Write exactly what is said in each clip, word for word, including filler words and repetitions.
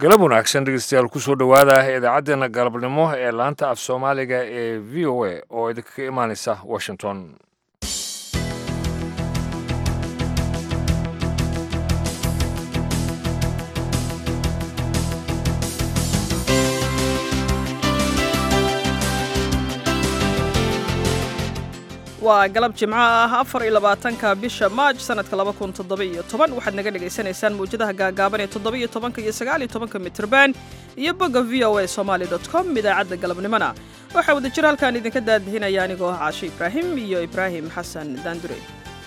galab wanaagsan dhegeystayaal kusoo dhowaada idaacaddeenna galabnimo ee laanta af soomaaliga ee v o a oo idinkaga imaanaysa washington. waa galab jimco ah afar iyo labaatanka bisha maaj sanadka laba kun toddoba iyo toban waxaad naga dhagaysanaysaan mawjadaha gaagaaban ee toddoba iyo tobanka iyo sagaal iyo tobanka mitirban iyo bogga v o a somali dot com idaacadda galabnimona waxaa wada jir halkaan idinka daadihinaya anigoo ah caashe ibraahim iyo ibraahim xasan daandure.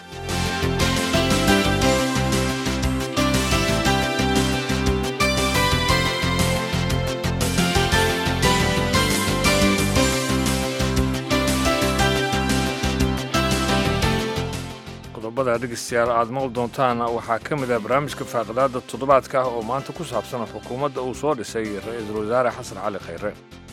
dhegeystayaal aad maqli doontaan waxaa ka mid ah barnaamijka faaqidaada toddobaadka ah oo maanta ku saabsan xukuumadda uu soo dhisay ra-iisul wasaare xasan cali khayre.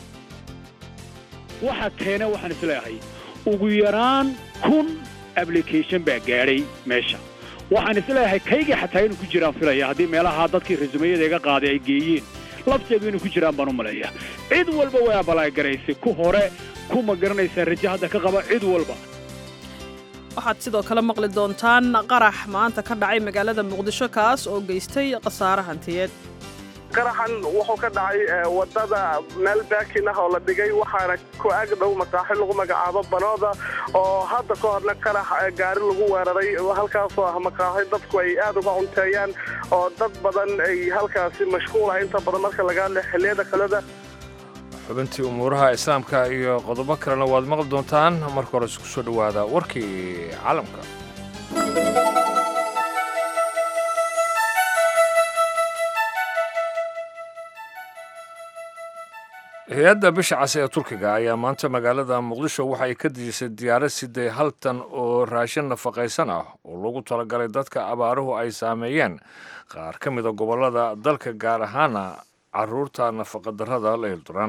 waxa keena waxaan isleeyahay ugu yaraan kun application baa gaadhay meesha. waxaan isleeyahay kaygii xataa inuu ku jiraan filaya haddii meelaha dadkii resumayada iga qaaday ay geeyeen lafteedu inuu ku jiraan baan u maleeya. cid walba way abalaagaraysay ku hore kuma garanaysaa rajo hadda ka qaba cid walba. waxaad sidoo kale maqli doontaan qarax maanta ka dhacay magaalada muqdisho kaas oo geystay khasaare hantiyeed. qaraxan wuxuu ka dhacay wadada meel baakin ah oo la dhigay waxaana ku ag dhow masaaxil lagu magacaabo banooda oo hadda ka horna qarax gaari lagu weeraray halkaasoo ah maqaaxi dadku ay aad uga cunteeyaan oo dad badan ay halkaasi mashquul ah inta badan marka laga hadlay xilliyada kaleda. xubintii umuuraha islaamka iyo qodobo kalena waad maqli doontaan. marka hore isku soo dhowaada warkii caalamka. hay-adda bisha case ee turkiga ayaa maanta magaalada muqdisho waxa ay ka dejisay diyaarad siday hal tan oo raashin nafaqaysan ah oo lagu talagalay dadka abaaruhu ay saameeyeen qaar ka mida gobollada dalka gaar ahaana caruurta nafaqadarrada la hilduran.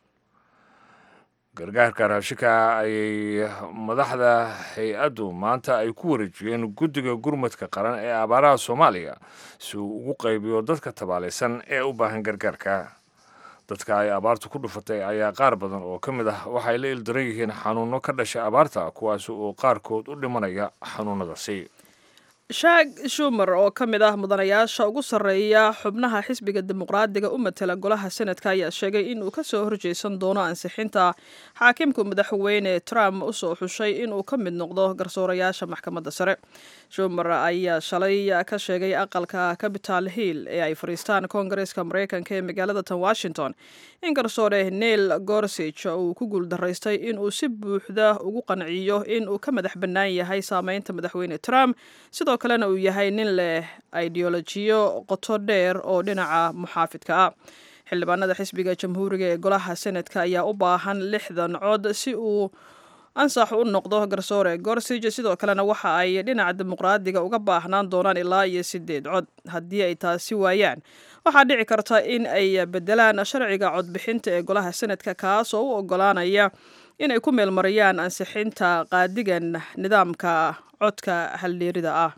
gargaarka raashinka ayay madaxda hay-addu maanta ay ku wareejiyeen guddiga gurmadka qaran ee abaaraha soomaaliya si uu ugu qaybiyo dadka tabaalaysan ee u baahan gargaarka. dadka ay abaartu ku dhufatay ayaa qaar badan oo ka mid ah waxay la ildaran yihiin xanuunno ka dhashay abaarta kuwaasi oo qaarkood u dhimanaya xanuunnadaasi. shaag shumer oo ka mid ah mudanayaasha ugu sarreeya xubnaha xisbiga dimuqraadiga u matala golaha senadka ayaa sheegay inuu ka soo horjeysan doono ansixinta xaakimka madaxweyne trump usoo xushay inuu ka mid noqdo garsoorayaasha maxkamadda sare. shumer ayaa shalay ka sheegay aqalka capital hill ee ay fadhiistaan koongareeska maraykanka ee magaalada tan washington in garsoore neil gorsich uu ku guuldaraystay inuu si buuxda ugu qanciyo inuu ka madax bannaan yahay saameynta madaxweyne trump sidoo kalena uu yahay nin leh ideolojiyo qoto dheer oo dhinaca muxaafidka ah. xildhibaanada xisbiga jamhuuriga ee golaha senadka ayaa u baahan lixdan cod si uu ansax u noqdo garsoore gorsij sidoo kalena waxa ay dhinaca dimuqraadiga uga baahnaan doonaan ilaa iyo sideed cod. haddii ay taasi waayaan waxaa dhici karta in ay bedelaan sharciga codbixinta ee golaha senadka kaas oo u ogolaanaya inay ku meelmariyaan ansixinta qaadigan nidaamka codka haldheerida ah.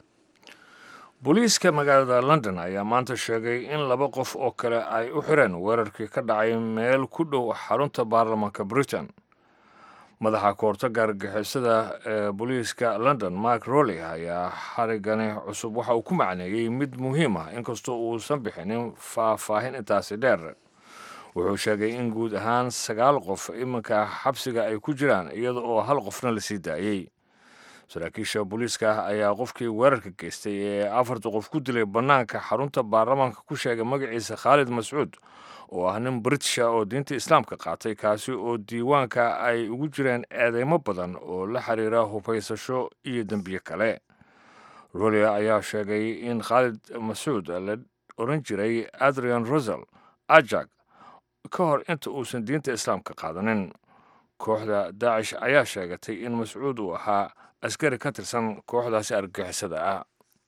booliiska magaalada london ayaa maanta sheegay in laba qof oo kale ay u xireen weerarkii ka dhacay meel ku dhow xarunta baarlamaanka britain. madaxa kahortaga argagixisada ee booliiska london mark rowley ayaa xarigani cusub waxa uu ku macneeyey mid muhiim ah inkastoo uusan bixinin faahfaahin intaasi dheer. wuxuu sheegay in guud ahaan sagaal qof iminka xabsiga ay ku jiraan iyada oo hal qofna la sii daayey. saraakiisha booliiska ayaa qofkii weerarka geystay ee afarta qof ku dilay bannaanka xarunta baarlamaanka ku sheegay magaciisa khaalid mascuud oo ah nin britisha oo diinta islaamka qaatay kaasi oo diiwaanka ay ugu jireen eedeymo badan oo la xiriira hubaysasho iyo dembiye kale. rolia ayaa sheegay in khaalid mascuud la oran jiray adrian rosel ajak ka hor inta uusan diinta islaamka qaadanin. kooxda daacish ayaa sheegatay in mascuud uu ahaa askari ka tirsan kooxdaasi argagixisada ah.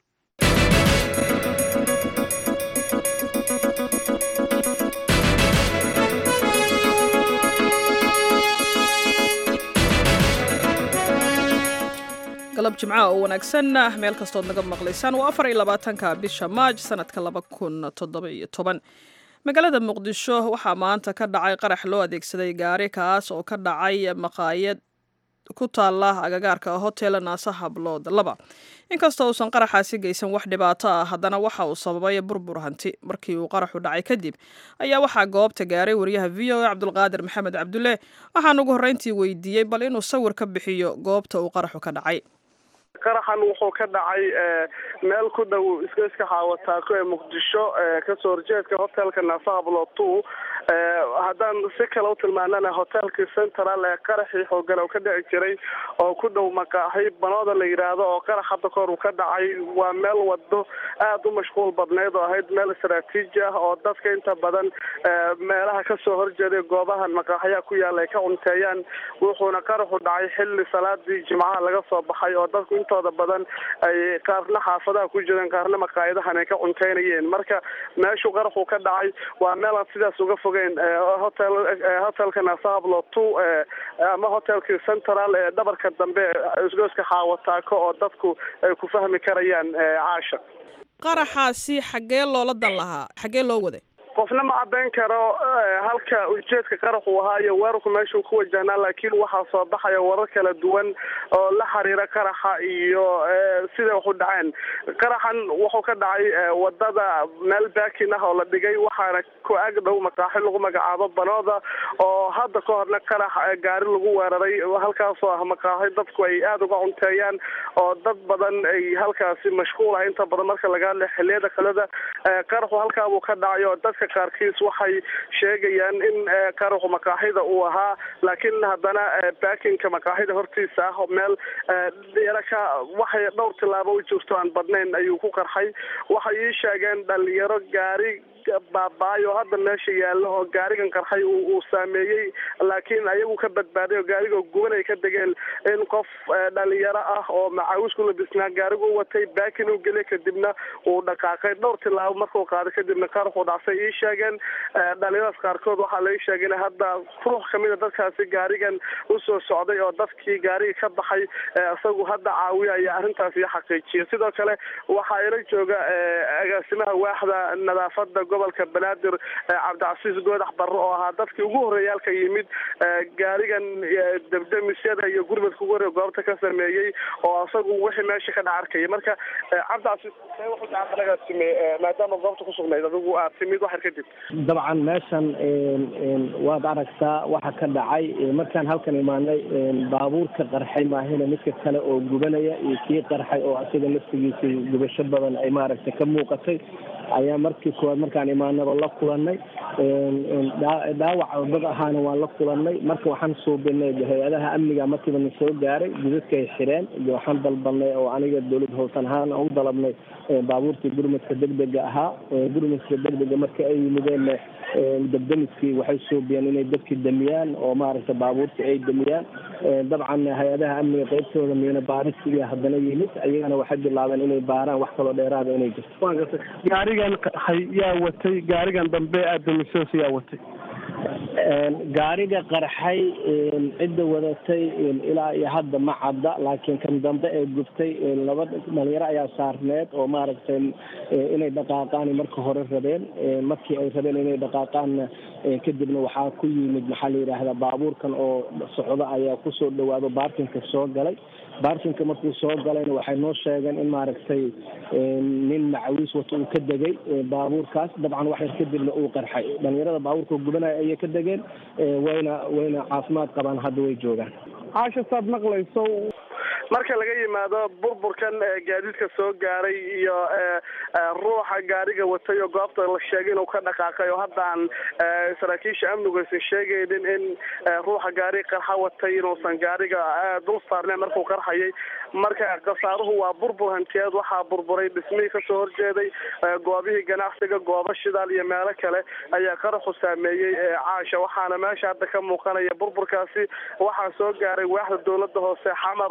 galab jimca oo wanaagsan meel kastood naga maqlaysaan waa afar iyo labaatanka bisha maaj sanadka laba kun toddoba iyo toban. magaalada muqdisho waxaa maanta ka dhacay qarax loo adeegsaday gaari kaas oo ka dhacay maqaayad ku taala agagaarka hotel naasa hablood laba inkastoo uusan qaraxaasi geysan wax dhibaato ah haddana waxa uu sababay burbur hanti markii uu qaraxu dhacay kadib ayaa waxaa goobta gaaray wariyaha v o a cabdulqaadir maxamed cabdulle waxaan ugu horreyntii weydiiyey bal inuu sawir ka bixiyo goobta uu qaraxu ka dhacay qaraxan wuxuu ka dhacay meel ku dhow iskayska xaawataako ee muqdisho kasoo horjeedka hotelka naasa hablood two haddaan si kale u tilmaanana hotelkii central ee qaraxii xoogan oo ka dhici jiray oo ku dhow maqaaxi banooda la yidhaahdo oo qarax hadda kahor uu ka dhacay waa meel wado aada u mashquul badneyd oo ahayd meel istaraatiiji ah oo dadka inta badan meelaha kasoo horjeeday goobahan maqaaxyaha ku yaala ay ka cunteeyaan wuxuuna qaraxu dhacay xilli salaadii jimcaha laga soo baxay oo dadku intooda badan ay qaarna xaafadaha ku jireen qaarna maqaayadahan ay ka cunteynayeen marka meeshuu qaraxu ka dhacay waa meel aan sidaas uga fogeyn hotel hotelka naasa hablood two ama hotelkii central ee dhabarka dambe isgooska xaawataako oo dadku ay ku fahmi karayaan caasha qaraxaasi xaggee loola dan lahaa xaggee loo waday qofna ma caddayn karo halka ujeedka qaraxu ahaa iyo weerarku meeshuu ku wajahnaa laakiin waxaa soo baxaya warar kala duwan oo la xiriira qaraxa iyo sida waxu dhaceen qaraxan wuxuu ka dhacay wadada meel baakin ah oo la dhigay waxaana ku ag dhow maqaaxi lagu magacaabo banooda oo hadda ka horna qarax gaari lagu weeraray halkaasoo ah maqaaxi dadku ay aada uga cunteeyaan oo dad badan ay halkaasi mashquul ah inta badan marka laga hadla xilliyada kaleda qaraxu halkaabuu ka dhacay oo dadka qaarkiis waxay sheegayaan in qaraxu maqaaxida uu ahaa laakiin haddana baakinka maqaaxida hortiisa ah meel yaraka waxay dhowr tilaabo u jirto aan badnayn ayuu ku qarxay waxay ii sheegeen dhalinyaro gaari baabaayo hadda meesha yaallo oo gaarigan qarxay uu saameeyey laakiin ayagu ka badbaaday oo gaariga guban ay ka degeen in qof dhalinyaro ah oo macaawis ku labisnaa gaarigu u watay baakin uu geliyay kadibna uu dhaqaaqay dhowr tilaabo markuu qaaday kadibna qaraxu dhacsay ii sheegeen dhalinyaradaas qaarkood waxaa la ii sheegay in hadda ruux kamid a dadkaasi gaarigan usoo socday oo dadkii gaariga ka baxay isagu hadda caawiyaya arrintaas iyo xaqiijiya sidoo kale waxaa ila jooga agaasimaha waaxda nadaafada gobolka banaadir cabdicasiis goodax barre oo ahaa dadkii ugu horreeyay halka yimid gaarigan debdemisyada iyo gurmadka ugu horreeya goobta ka sameeyey oo isagu wixii meesha ka dhac arkaya marka cabdicasiis wuxuu gacanalaga sameeyey maadaama goobta ku sugnayd adigu aad timid waxar kadib dabcan meeshan waad aragtaa waxa ka dhacay markaan halkan imaanay baabuurka qarxay maahina midka kale oo gubanaya iyo kii qarxay oo asiga naftigiisa gubasho badan ay maaragtay ka muuqatay ayaa markii koowaad markaan imaanaba la kulanay dhaawac dad ahaana waan la kulanay marka waxaan suubinay hay-adaha amniga markiiba na soo gaaray jidadka ay xireen iyo waxaan dalbanay oo aniga dowlad howsan ahaan u dalabnay baabuurtii gurmadka degdega ahaa gurmadka degdega marka ay yimideen dabdamiskii waxay suubiyeen inay dadkii damiyaan oo maaragtay baabuurtii ay damiyaan dabcan hay-adaha amniga qaybtooda miina baaristiga haddana yimid ayagana waxay bilaabeen inay baaraan wax kaloo dheeraada inay jirto gaarigan qarxay yaa watay gaarigan dambe aad damisoos yaa watay gaariga qarxay cidda wadatay ilaa iyo hadda ma cadda laakiin kan dambe ee gubtay laba dhalinyaro ayaa saarneed oo maaragtay inay dhaqaaqaan marka hore rabeen markii ay rabeen inay dhaqaaqaan kadibna waxaa ku yimid maxaa la yidhaahdaa baabuurkan oo socdo ayaa kusoo dhawaado baarkinka soo galay baarkinka markuu soo galayna waxay noo sheegeen in maaragtay nin macawiis wato uu ka degay baabuurkaas dabcan wax yar kadibna uu qarxay dhalinyarada baabuurka gubanaya ayay ka degeen wayna wayna caafimaad qabaan hadda way joogaan caasha saad maqlayso marka laga yimaado burburkan gaadiidka soo gaaray iyo ruuxa gaariga watay oo goobta la sheegay inuu ka dhaqaaqay oo hadda aan saraakiisha amnigu aysan sheegaynin in ruuxa gaariga qarxa watay inuusan gaariga dul saarneen markuu qarxayay marka khasaaruhu waa burbur hantiyeed waxaa burburay dhismihii kasoo horjeeday goobihii ganacsiga goobo shidaal iyo meelo kale ayaa qaraxu saameeyey caasha waxaana meesha hadda ka muuqanaya burburkaasi waxaa soo gaaray waaxda dowladda hoose xamar oo iyagu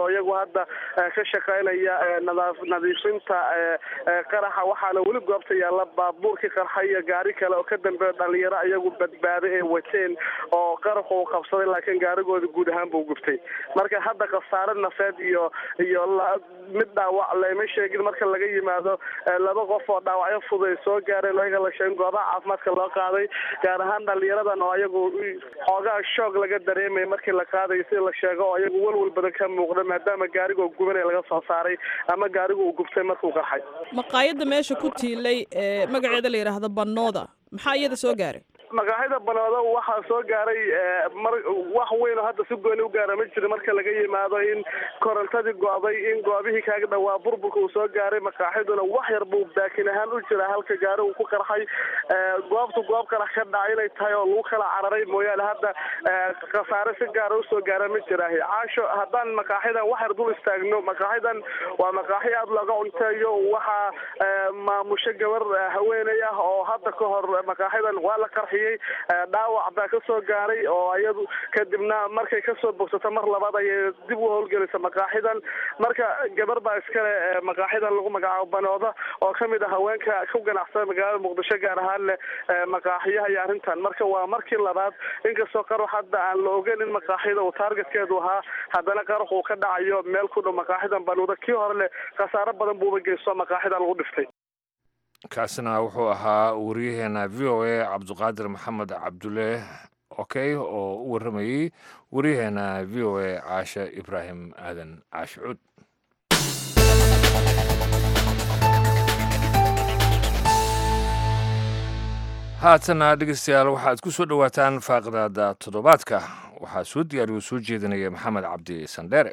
hadda ka shaqaynaya nadiifinta qaraxa waxaana weli goobta yaalla baabuurkii qarxa iyo gaari kale oo ka dambeeya dhalinyaro iyagu badbaaday ee wateen oo qaraxu uu qabsaday laakiin gaarigooda guud ahaan buu gubtay marka hadda khasaare nafeed iyo iyo mid dhaawac lama sheegin marka laga yimaado laba qof oo dhaawacyo fuday soo gaareen ayaga la sheegay goobaha caafimaadka loo qaaday gaar ahaan dhalinyaradan oo ayagu xoogaa shoog laga dareemay markii la qaaday si la sheego oo ayagu walwal badan ka muuqda maadaama gaariga gubanay laga soo saaray ama gaariga uu gubtay markuu qarxay maqaayada meesha ku tiilay ee magaceeda la yiraahdo Banooda maxaa iyada soo gaaray magaalada Banooda waxaa soo gaaray wax weyn oo hadda si gooni u gaaray ma jiro marka laga yimaado in korontadii go'day in goobihii kaaga dhawaa burburka uu soo gaaray maqaaxiduna wax yar buu baakin ahaan u jira halka gaari uu ku qarxay goobtu goob kale ka dhacay inay tahay oo lagu kala cararay mooyaane hadda khasaare si gaar ah u soo gaaray ma jira caasho haddaan maqaaxidan wax yar dul istaagno maqaaxidan waa maqaaxi aad looga cunteeyo waxaa maamusha gabar haweeney ah oo hadda ka hor maqaaxidan waa la qarxiyay dhaawac baa ka soo gaaray oo iyadu kadibna markay ka soo bogsato mar labaad ayay dib u howlgelisay maqaaxidan marka gabar baa iskale maqaaxidan lagu magacaabo Banooda oo kamid ah haweenka ku ganacsada magaalada Muqdisho gaar ahaan leh maqaaxiyaha iyo arrintan marka waa markii labaad inkastoo qarax hadda aan la ogeyn in maqaaxida uu targetkeedu ahaa haddana qarax uu ka dhacayo meel ku dhow maqaaxidan Banooda kii hore leh khasaare badan buu geysto maqaaxidan lagu dhiftay kaasina wuxuu ahaa wariyaheena v o a cabdiqaadir maxamed cabdulle okay oo u waramayay wariyaheena v o a caashe ibraahim aadan caashe cud haatana dhegeystayaal waxaad ku soo dhowaataan faaqdaada toddobaadka waxaa soo diyaariyo soo jeedinaya maxamed cabdi sandheere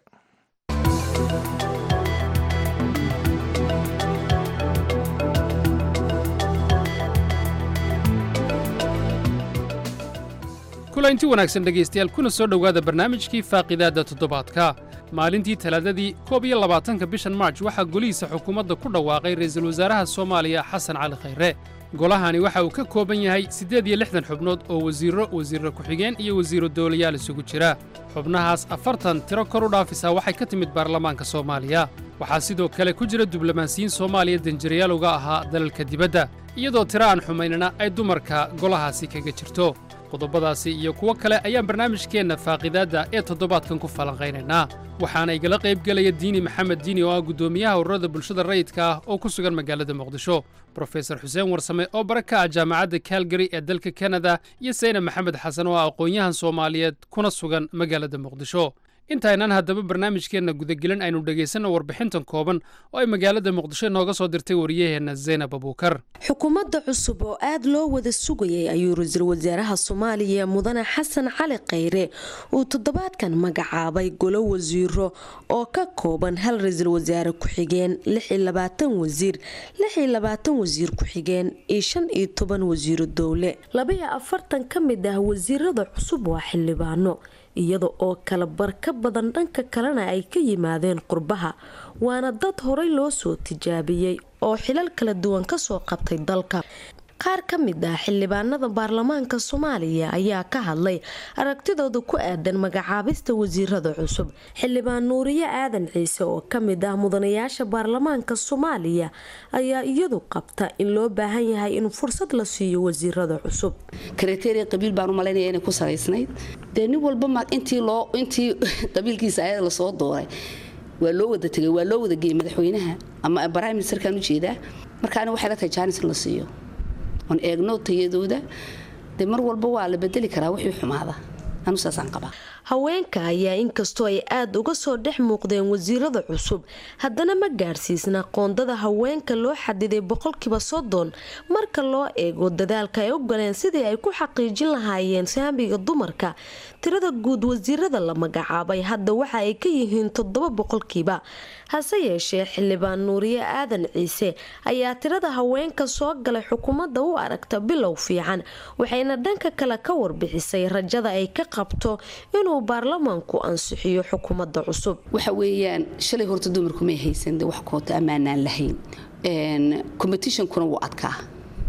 kulanti wanaagsan dhegaystayaal kuna soo dhowaada barnaamijkii faaqidaadda toddobaadka maalintii talaadadii koob iyo labaatanka bishan marj waxaa golihiisa xukuumadda ku dhawaaqay ra'iisul wasaaraha soomaaliya xasan cali khayre golahani waxa uu ka kooban yahay siddeed iyo lixdan xubnood oo wasiirro wasiirro ku-xigeen iyo wasiirro dowlayaal isugu jira xubnahaas afartan tiro kor u dhaafisaa waxay ka timid baarlamaanka soomaaliya waxaa sidoo kale ku jira diblomaasiyiin soomaaliya danjirayaal uga ahaa dalalka dibadda iyadoo tiro aan xumaynana ay dumarka golahaasi kaga jirto qodobadaasi iyo kuwo kale ayaan barnaamijkeenna faaqidaadda ee toddobaadkan ku falanqaynaynaa waxaana igala qaybgelaya diini maxamed diini oo ah guddoomiyaha ururada bulshada rayidka ah oo ku sugan magaalada muqdisho brofesor xuseen warsame oo bara ka ah jaamacadda calgary ee dalka kanada iyo sayna maxamed xasan oo ah aqoon-yahan soomaaliyeed kuna sugan magaalada muqdisho intaynaan haddaba barnaamijkeenna gudagelin aynu dhegaysanno warbixintan kooban oo ay magaalada muqdisho nooga soo dirtay wariyaheenna zaynab abuukar xukuumadda cusub oo aad loo wada sugayay ayuu ra-iisul wasaaraha soomaaliya mudane xasan cali khayre uu toddobaadkan magacaabay golo wasiiro oo ka kooban hal ra-iisul wasaare ku-xigeen lix iyo labaatan wasiir lix iyo labaatan wasiir ku-xigeen iyo shan iyo toban wasiiro dowle laba iyo afartan ka mid ah wasiirada cusub waa xildhibaano iyada oo kala bar ka badan dhanka kalena ay ka yimaadeen qurbaha waana dad horey loo soo tijaabiyey oo xilal kala duwan ka soo qabtay dalka qaar ka mid ah xildhibaanada baarlamaanka soomaaliya ayaa ka hadlay aragtidooda ku aadan magacaabista wasiirada cusub xildhibaan nuuriye aadan ciise oo ka mid ah mudanayaasha baarlamaanka soomaaliya ayaa iyadu qabta in loo baahan yahay in fursad la siiyo wasiirada cusub kriteria qabiil baan u malaynaya inay ku salaysnayd dee nin walba intii loo intii qabiilkiisa ayada lasoo dooray waa loo wada tegay waa loo wada geeyay madaxweynaha ama prime ministerkan u jeedaa markaana waxay la tahay jaanis la siiyo on eegno tayadooda dee mar walba waa la bedeli karaa wixii xumaada anu saasaan qabaa haweenka ayaa inkastoo ay aada uga soo dhex muuqdeen wasiirada cusub haddana ma gaadhsiisna qoondada haweenka loo xadiday boqolkiiba soddon marka loo eego dadaalka ay u galeen sidii ay ku xaqiijin lahaayeen saamiga dumarka tirada guud wasiirada la magacaabay hadda waxa ay ka yihiin toddoba boqolkiiba hase yeeshee xildhibaan nuuriye aadan ciise ayaa tirada haweenka soo galay xukuumadda u aragta bilow fiican waxayna dhanka kale ka warbixisay rajada ay ka qabto inuu baarlamaanku ansixiyo xukuumadda cusub waxa weeyaan shalay horta dumarku may haysan wax koota ammaanaan lahayn competitionkuna wuu adkaa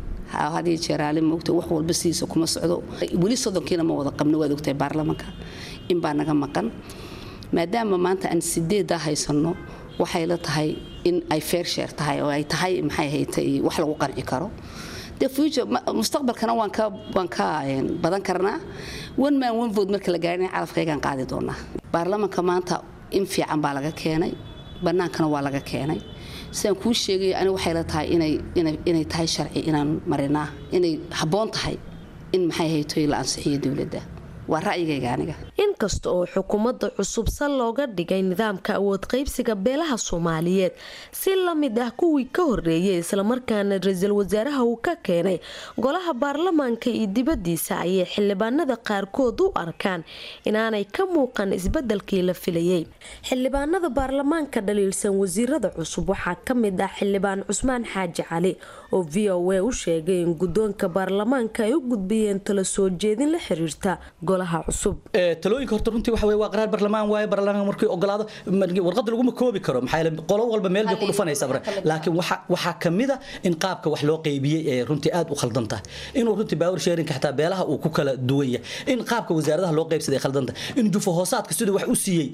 hadii jeeraale moogta wax walba siisa kuma socdo weli soddonkiina ma wada qabno waad ogtahay baarlamaanka in baa naga maqan maadaama maanta aan sideeda haysano waxay la tahay in ay fair share tahay oo ay tahay maxay haytay wax lagu qanci karo the future mustaqbalkana waan ka waan ka badan karnaa one man one vote marka la gaarina calafkaygan qaadi doonaa baarlamaanka maanta in fiican baa laga keenay banaankana waa laga keenay sidaan kuu sheegay ani waxay la tahay inay inay tahay sharci inaan marinaa inay habboon tahay in maxay haytay la ansixiyo dawladda waa ra'yigayga aniga inkasta oo xukuumadda cusub sal looga dhigay nidaamka awood qaybsiga beelaha Soomaaliyeed si la mid ah kuwii ka horeeyay isla markaana ra'iisul wasaaraha uu ka keenay golaha baarlamaanka iyo dibadiisa ay xildhibaanada qaarkood u arkaan inaanay ka muuqan isbedelkii la filayay xildhibaanada baarlamaanka dhaliilsan wasiirada cusub waxaa ka mid ah xildhibaan Cusmaan Xaaji Cali oo V O A u sheegay in gudoonka baarlamaanka ay u gudbiyeen talo soo jeedin la xiriirta golaha cusub ee talooyinka horta runtii waxa weey waa qaraar baarlamaan waaye baarlamaanka markii ogolaado warqad lagu ma koobi karo maxay qolo walba meel bay ku dhufanaysaa laakiin waxa waxa kamida in qaabka wax loo qaybiyay ee runtii aad u khaldan tahay inuu runtii power sharing xataa beelaha uu ku kala duwan yahay in qaabka wasaaradaha loo qaybsaday khaldan tahay in jufo hoosaadka sidoo wax u siiyay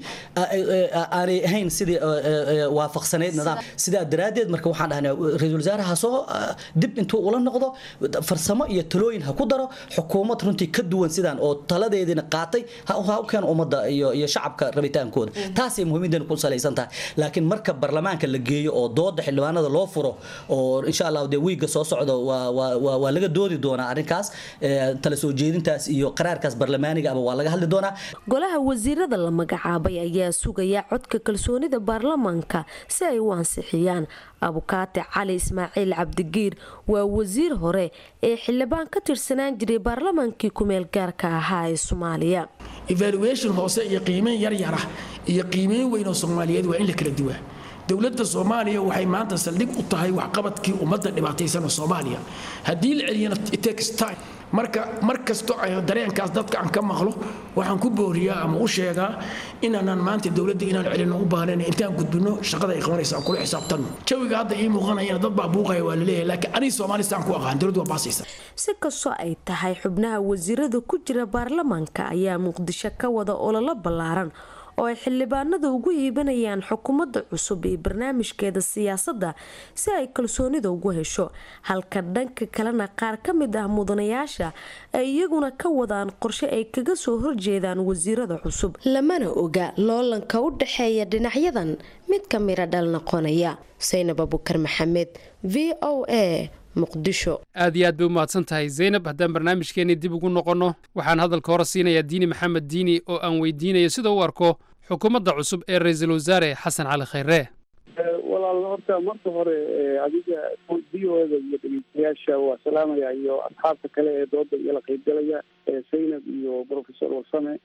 aanay ahayn sidii waafaqsaneed nidaam sida daraadeed marka waxaan dhahnaa ra'iisul wasaaraha soo dib intuu ula noqdo farsamo iyo talooyin ha ku daro xukuumad runtii ka duwan sidaan oo taladeedina qaatay ha u keen umada iyo iyo shacabka rabitaankooda taas ay muhiimada ku salaysan tahay laakiin marka baarlamaanka la geeyo oo dooda xildhibaanada loo furo oo insha Allah de wiiga soo socdo waa waa waa laga doodi doonaa arrinkaas tala soo jeedintaas iyo qaraarkaas baarlamaaniga aba waa laga hadli doonaa golaha wasiirada la magacaabay ayaa sugaya codka kalsoonida baarlamaanka si ay u ansixiyaan abukaate Cali Ismaaciil Cabdigiir waa wasiir hore ee xildhibaan ka tirsanaan jiray baarlamaankii ku meel gaarka ahaa ee Soomaaliya evaluation hoose iyo qiimeyn yar yar ah iyo qiimeyn weyn oo Soomaaliyeed waa in la kala duwaa dawladda Soomaaliya waxay maanta saldhig u tahay wax qabadkii ummadda dhibaataysan Soomaaliya hadii la celiyana it takes time marka markasto ay dareenkaas dadka aan ka maqlo waxaan ku booriyaa ama u sheegaa inaan maanta dawladda inaan celino u baahneen intaan gudbino shaqada ay qabanaysaa kula xisaabtan jawiga hadda ii muuqanaya dad baa buuqay waa la leeyahay laakiin ani Soomaalistaan ku aqaan dawladdu waa baasaysa si kasto ay tahay xubnaha wasiirada ku jira baarlamaanka ayaa Muqdisho ka wada olole ballaaran oo ay xildhibaanadu ugu iibanayaan xukuumadda cusub ee barnaamijkeeda siyaasadda si ay kalsoonida ugu hesho halka dhanka kalena qaar ka mid ah mudanayaasha ay iyaguna ka wadaan qorshe ay kaga soo horjeedaan wasiirada cusub lamana oga loolanka u dhaxeeya dhinacyadan mid ka mira dhal noqonaya Zainab Abukar Maxamed V O A muqdisho aad iyo aad bay u mahadsan tahay Zainab haddaan barnaamijkeeni dib ugu noqono waxaan hadalka hore siinayaa Diini Maxamed Diini oo aan weydiinayo sida uu arko xukuumadda cusub ee ra'iisul wasaare Xasan Cali Khayre walaal horta marka hore adiga diiwada iyo dhalinyarada waa salaamaya iyo asxaabta kale ee dooda iyo la qaybgalaya Zainab iyo Professor Warsame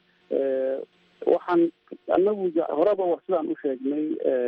waxaan anagu horaba wax sidaan u sheegnay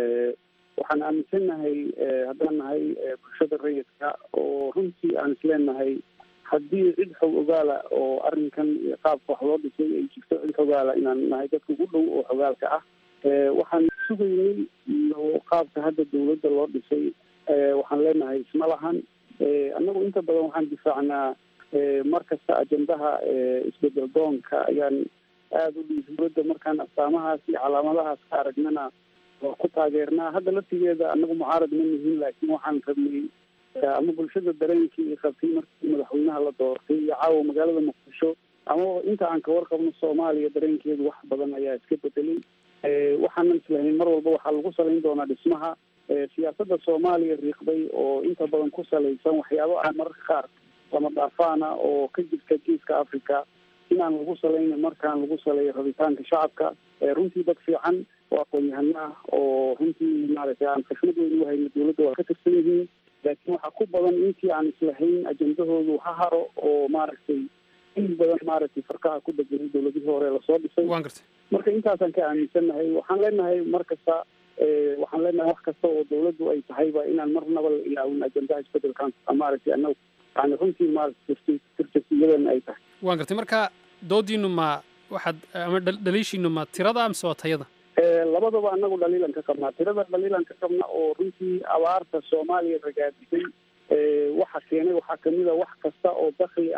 waxaan aaminsanahay haddaan nahay bulshada rayidka oo runtii aan isleenahay haddii cid xog ogaala oo arrinkan qaabka wax loo dhisay ay jirto cid xogaala inaan nahay dadka ugu dhow oo xogaalka ah waxaan sugaynay iyo qaabka hadda dawladda loo dhisay waxaan leenahay isma lahan annagu inta badan waxaan difaacnaa mar kasta ajendaha isbedel doonka ayaan aada u dhihi dawladda markaan astaamahaas iyo calaamadahaas ka aragnana waa ku taageernaa hadda laftigeeda annagu mucaarad ma nihin laakiin waxaan rabnay ama bulshada dareenkii qabtay markii madaxweynaha la doortay iyo caawa magaalada Muqdisho ama inta aan ka warqabno Soomaaliya dareenkeedu wax badan ayaa iska bedelay waxaan islahayn mar walba waxa lagu saleyn doonaa dhismaha siyaasadda Soomaaliya riiqday oo inta badan ku saleysan waxyaabo aan mararka qaar lama dhaafaana oo ka jirta geeska Afrika inaan lagu saleyn markaan lagu saleeyo rabitaanka shacabka runtii dad fiican oo aqoon-yahanna oo runtii maaragtay aan xushmad weyn u hayno dawladda waa ka tirsan yihiin laakiin waxaa ku badan intii aan islahayn ajendahoodu ha haro oo maaragtay in badan maaragtay farkaha ku dheganay dawladihii hore lasoo dhisay marka intaasaan ka aaminsanahay waxaan leenahay mar kasta waxaan leenahay wax kasta oo dawladdu ay tahayba inaan marnaba la ilaawin ajendaha isbedelkan maaragtay annagu yani runtii maaragtay tirtirsiyadan ay tahay waan gartay marka doodiinu ma waxaad ama dhaliishiinu ma tirada mise waa tayada labadaba anagu dhaliilan ka qabnaa tirada dhaliilan ka qabna oo runtii abaarta Soomaaliya ragaadisay waxa keenay waxa kamid ah wax kasta oo dakhli ah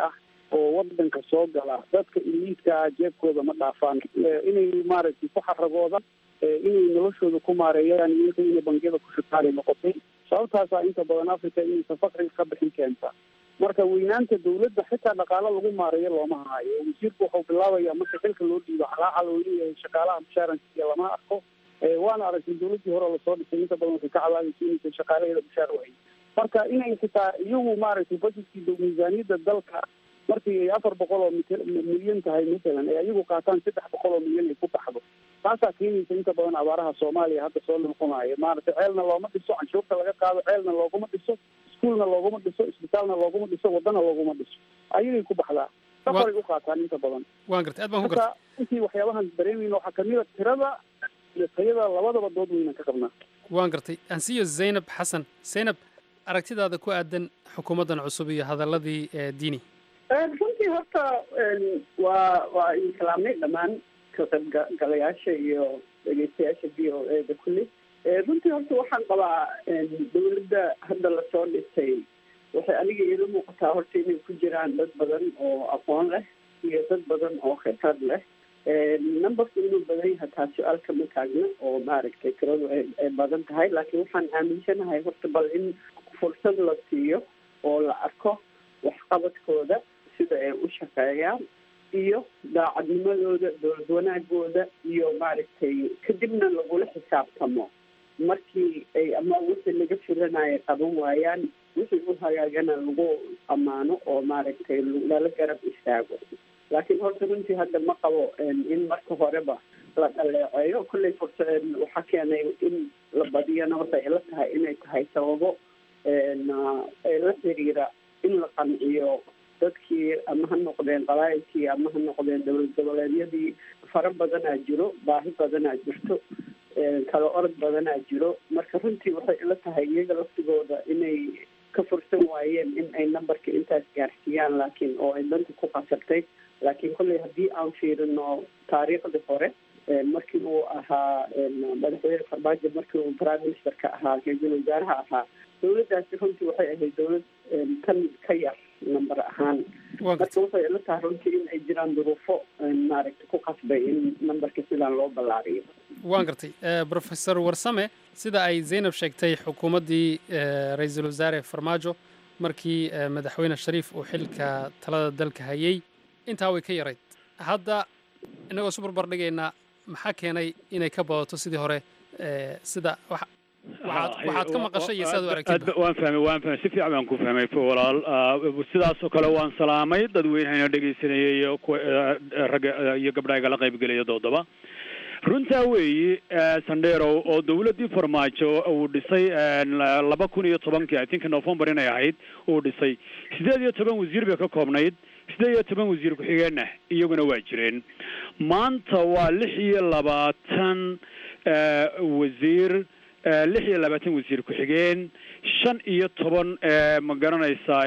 oo wadanka soo gala dadka iliidka jeebkooda ma dhaafaan inay maaragtay ku xaragooda inay noloshooda ku maareeyaan iyo inay bangiyada ku shaqaalay noqotay sababtaasaa inta badan africa inaysan faqriga ka bixin keenta marka weynaanta dawladda xitaa dhaqaalo lagu maareeyo looma hayo wasiirku wuxuu bilaabayaa marka xilka loo dhiibo calaacal oo leeyahay shaqaalaha mushaarankiiya lama arko waana aragtay dawladdii hore lasoo dhisay inta badan waxay ka cadaadaysa inaysan shaqaalaheeda mushaar wahayn marka inay xitaa iyagu maaragtay budgetkii miisaaniyadda dalka markii ay afar boqol oo milyan tahay matalan ay ayagu qaataan saddex boqol oo milyan ay ku baxdo taasaa keenaysa inta badan abaaraha soomaaliya hadda soo noqonayo maaragtay ceelna looma dhiso canshuurta laga qaado ceelna looguma dhiso iskuulna looguma dhiso isbitaalna looguma dhiso wadana looguma dhiso ayagay ku baxdaa safaray u qaataan inta badan waan gartay aad baan ku gartay marka intii waxyaabahan dareemayna waxaa kamid a tirada iyo tayada labadaba dood weynan ka qabnaa waan gartay ansiyo zaynab xasan zaynab aragtidaada ku aadan xukuumaddan cusub iyo hadaladii diini runtii horta waa waa inkalaamnay dhammaan ka qaybgalayaasha iyo dhegeystayaasha v o e da kulli runtii horta waxaan qabaa dawladda hadda lasoo dhisay waxay aniga iila muuqataa horta inay ku jiraan dad badan oo aqoon leh iyo dad badan oo khibrad leh numberka inuu badan yahay taa su-aal kama taagna oo maaragtay tiradu ay badan tahay laakiin waxaan aaminsanahay horta bal in fursad la siiyo oo la arko waxqabadkooda sida ay u shaqeeyaan iyo daacadnimadooda dowlad wanaagooda iyo maaragtay kadibna lagula xisaabtamo markii ay ama wixii laga filanayo qaban waayaan wixii u hagaagana lagu ammaano oo maaragtay lala garab istaago laakiin horta runtii hadda ma qabo in marka horeba la dhaleeceeyo kolley fursa waxaa keenay in la badiyana horta ay la tahay inay tahay sababo ee la xiriira in la qanciyo dadkii ama ha noqdeen qabaayilkii ama ha noqdeen dowlad goboleedyadii fara badanaa jiro baahi badanaa jirto kala orod badanaa jiro marka runtii waxay ila tahay iyaga laftigooda inay ka fursan waayeen in ay numberka intaas gaarsiiyaan laakiin oo ay danta ku qasabtay laakiin kolley haddii aan fiirino taariikhdii hore markii uu ahaa madaxweyne farmaajo markii uu prime ministerka ahaa ra-iisul wasaaraha ahaa dawladdaasi runtii waxay ahayd dawlad tan ka yar number ahaan marka waxay ila tahay runtii in ay jiraan duruufo maaragta ku qasbay in numberka sidaan loo ballaariyo waan gartay professor warsame sida ay zaynab sheegtay xukuumaddii ra-iisul wasaare farmaajo markii madaxweyne shariif uu xilka talada dalka hayay intaa way ka yarayd hadda innagoo isu barbar dhigaynaa maxaa keenay inay ka badato sidii hore sida waxaad ka maqashay iyo sidaad u aragtid waan fahmay waan fahmay si fiican baan ku fahmay walaal sidaasoo kale waan salaamay dadweynahayna dhegaysanayay iyo ragga iyo gabdhaha igala qaybgelaya doodaba runtaa weeyi sandheerow oo dawladdii farmaajo uu dhisay laba kun iyo tobankii i think november inay ahayd uu dhisay sideed iyo toban wasiir bay ka koobnayd sideed iyo toban wasiir ku-xigeenna iyaguna waa jireen maanta waa lix iyo labaatan wasiir lix iyo labaatan wasiir ku-xigeen shan iyo toban ma garanaysaa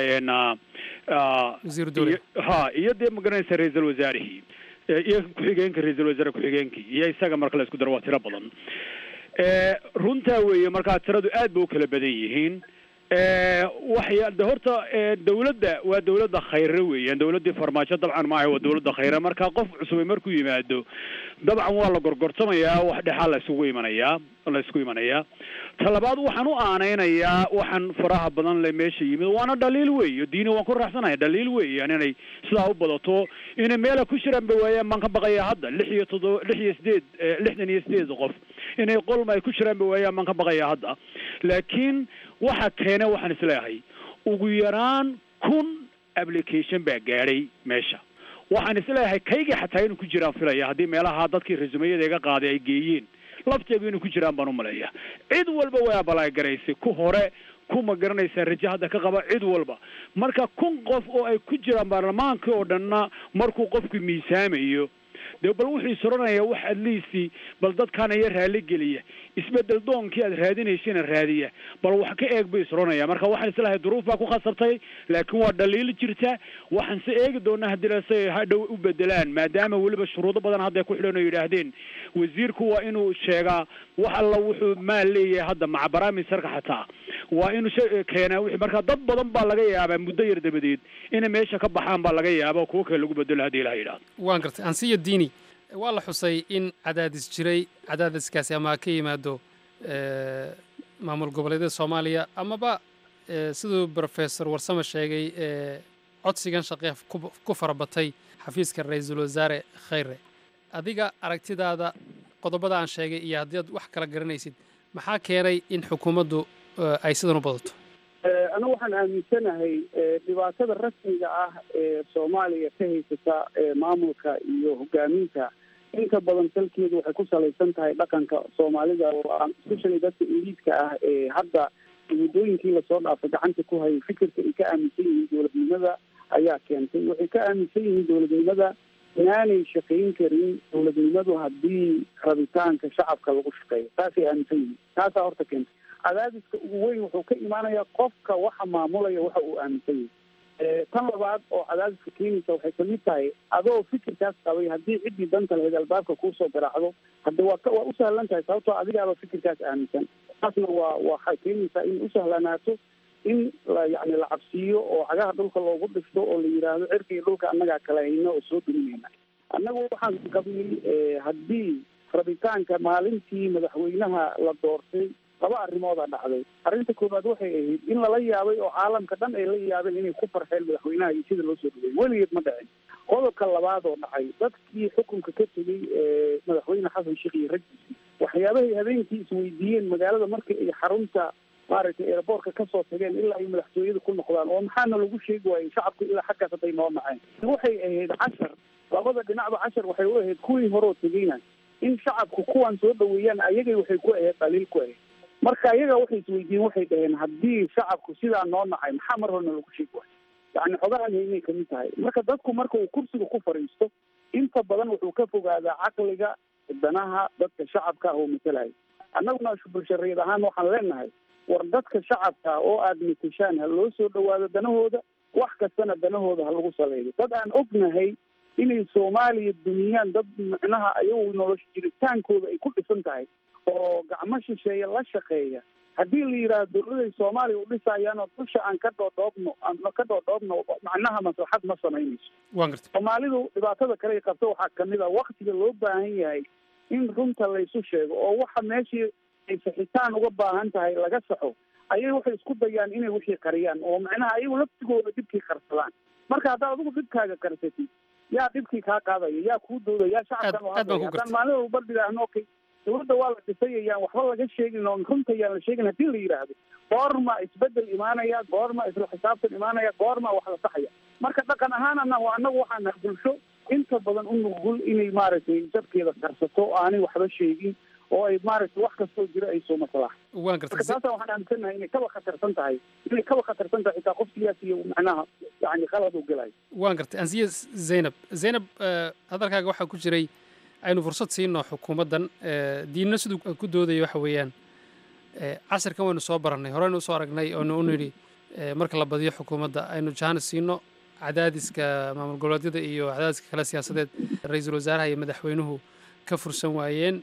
ha iyo dee ma garanaysaa ra-iisul wasaarihii iyo ku-xigeenka ra-iisul wasaare ku-xigeenkii iyo isaga marka la isku daro waa tiro badan runtaa weeye markaa tiradu aad ba u kala badan yihiin waxya de horta dawladda waa dawladda khayre weeyaan dawladdii farmaajo dabcan maaha waa dawladda khayre marka qof cusubay markuu yimaado dabcan waa la gorgortamayaa wax dhexaa la isugu imanayaa la isku imanayaa ta labaad waxaan u aanaynayaa waxaan faraha badan le meesha yimid waana dhaliil weeyo diini waan ku raaxsanaya dhaliil weeyaan inay sidaa u badato inay meela ku jiraan ba waayaan baan ka baqayaa hadda lix iyo toddoba lix iyo sideed lixdan iyo sideed qof inay qolma ay ku jiraan ba waayaan baan ka baqayaa hadda laakiin waxa keene waxaan isleeyahay ugu yaraan kun application baa gaadhay meesha waxaan isleeyahay kaygii xataa inuu ku jiraan filaya haddii meelaha dadkii resumayada iga qaaday ay geeyeen lafteegu inay ku jiraan baan u maleeya cid walba waa balaagaraysay ku hore kuma garanaysaa rajo hadda ka qaba cid walba marka kun qof oo ay ku jiraan baarlamaankii oo dhanna markuu qofku miisaamayo dee bal wuxuu isodhanayaa wax at least bal dadkaan aya raali geliya isbedel doonkii aad raadinaysana raadiya bal wax ka eeg bay isodhanaya marka waxaan islahay duruuf baa ku khasabtay laakiin waa dhaliil jirta waxaan se eegi doonaa haddii lase hadhow u bedelaan maadaama weliba shuruudo badan hadday ku xidhan oo yidhaahdeen wasiirku waa inuu sheegaa wax alla wuxuu maal leeyahay hadda maca barnaamijka xataa waa inuu keenaa wixii marka dad badan baa laga yaabaa muddo yar dabadeed inay meesha ka baxaan baa laga yaabaa kuwa kale lagu bedelo haddii la yidhaahdo waan gartay ansiya diini waa la xusay in cadaadis jiray cadaadiskaasi ama ka yimaado maamul goboleedyada soomaaliya amaba siduu professor warsame sheegay codsigan shaqee ku farabatay xafiiska ra-iisul wasaare khayre adiga aragtidaada qodobada aan sheegay iyo haddii aad wax kala garanaysid maxaa keenay in xukuumaddu ay sidan u badato anigu waxaan aaminsanahay dhibaatada rasmiga ah ee soomaaliya ka haysata maamulka iyo hogaaminta inta badan salkeedu waxay ku salaysan tahay dhaqanka soomaalida oo especially dadka iliidka ah ee hadda muddooyinkii lasoo dhaafay gacanta ku hayay fikirka ay ka aaminsan yihiin dowladnimada ayaa keentay waxay ka aaminsan yihiin dowladnimada inaanay shaqayn karin dowladnimadu haddii rabitaanka shacabka lagu shaqeeyo taasay aaminsan yihiin taasaa horta keentay cadaadiska ugu weyn wuxuu ka imaanayaa qofka waxa maamulaya waxa uu aaminsan yahay tan labaad oo cadaadiska keenaysa waxay kamid tahay adoo fikirkaas qabay haddii ciddii danta lahayd albaabka kuusoo garaacdo hadde waa waa u sahlan tahay sababtoo adigaaba fikirkaas aaminsan taasna waa waxay keenaysaa in u sahlanaato in la yani la cabsiiyo oo cagaha dhulka loogu dhifto oo la yidhaahdo cirka iyo dhulka annagaa kala hayno oo soo duminayna annagu waxaan qabnay haddii rabitaanka maalintii madaxweynaha la doortay laba arrimoodaa dhacday arrinta koowaad waxay ahayd in lala yaabay oo caalamka dhan ay la yaabeen inay ku farxeen madaxweynaha iyo sida loo soo dhaweeyey weligeed ma dhicin qodobka labaad oo dhacay dadkii xukunka ka tegey madaxweyne xasan sheekh iyo raggiisii waxyaabahay habeenkii isweydiiyeen magaalada markii ay xarunta maaragtay airboortka kasoo tageen ilaa ay madaxtooyada ku noqdaan oo maxaana lagu sheegi waayey shacabku ilaa xaggaas hadday noo naceen waxay ahayd cashar labada dhinacba cashar waxay u ahayd kuwii horoo tegeyna in shacabku kuwan soo dhaweeyaan ayagay waxay ku ahayd dhaliil ku ahayd marka iyaga waxay isweydiiyeen waxay dhaheen haddii shacabku sidaa noo nacay maxaa mar horena lagu sheegi waayo yani xogahan haynay kamid tahay marka dadku marka uu kursiga ku fadhiisto inta badan wuxuu ka fogaadaa caqliga danaha dadka shacabka ah oo matalaya annaguna bulshareed ahaan waxaan leenahay war dadka shacabka oo aada matashaan ha loo soo dhawaado danahooda wax kastana danahooda ha lagu saleeyo dad aan ognahay inay soomaaliya dumiyaan dad micnaha ayagu nolosha jiritaankooda ay ku dhisan tahay oo gacmo shisheeya la shaqeeya haddii la yidhaahdo dowladay soomaaliya u dhisayaan oo dusha aan ka dhoodhoobno aan ka dhoodhoobno macnaha maslaxad ma samaynayso waan gartay soomaalidu dhibaatada kale ay qabto waxaa kamid a waktiga loo baahan yahay in runta laysu sheego oo waxa meeshii ay saxitaan uga baahan tahay laga saxo ayay waxay isku dayaan inay wixii qariyaan oo macnaha ayagu laftigooda dhibkii qarsadaan marka haddaad adigu dhibkaaga qarsatid yaa dhibkii kaa qaadaya yaa kuu doodaya yaa shacabkan u hadlaya haddaan maalin walba dhidhaahno okay dowladda waa la dhisayayaan waxba laga sheegin oo runta yaan la sheegin haddii la yidhaahdo goorma isbedel imaanaya goorma isla xisaabtan imaanaya goorma wax la saxaya marka dhaqan ahaan anahu annagu waxaan nahay bulsho inta badan u nugul inay maaragtay jabkeeda qarsato oo aanay waxba sheegin oo ay maaragtay wax kastoo jira ay soo maslaxa waan gartay marka taasa waxaan aaminsanahay inay kaba khatarsan tahay inay kaba khatarsan tahay xitaa qof siyaasi iyo macnaha yani qalad u gelayo waan gartay ansiya zaynab zaynab hadalkaaga waxaa ku jiray aynu fursad siino xukuumaddan diinna siduu ku doodaya waxa weeyaan casirkan waynu soo barannay horeynu usoo aragnay oonu u nidhi marka la badiyo xukuumadda aynu jahana siino cadaadiska maamul goboleedyada iyo cadaadiska kale siyaasadeed ra-iisul wasaaraha iyo madaxweynuhu ka fursan waayeen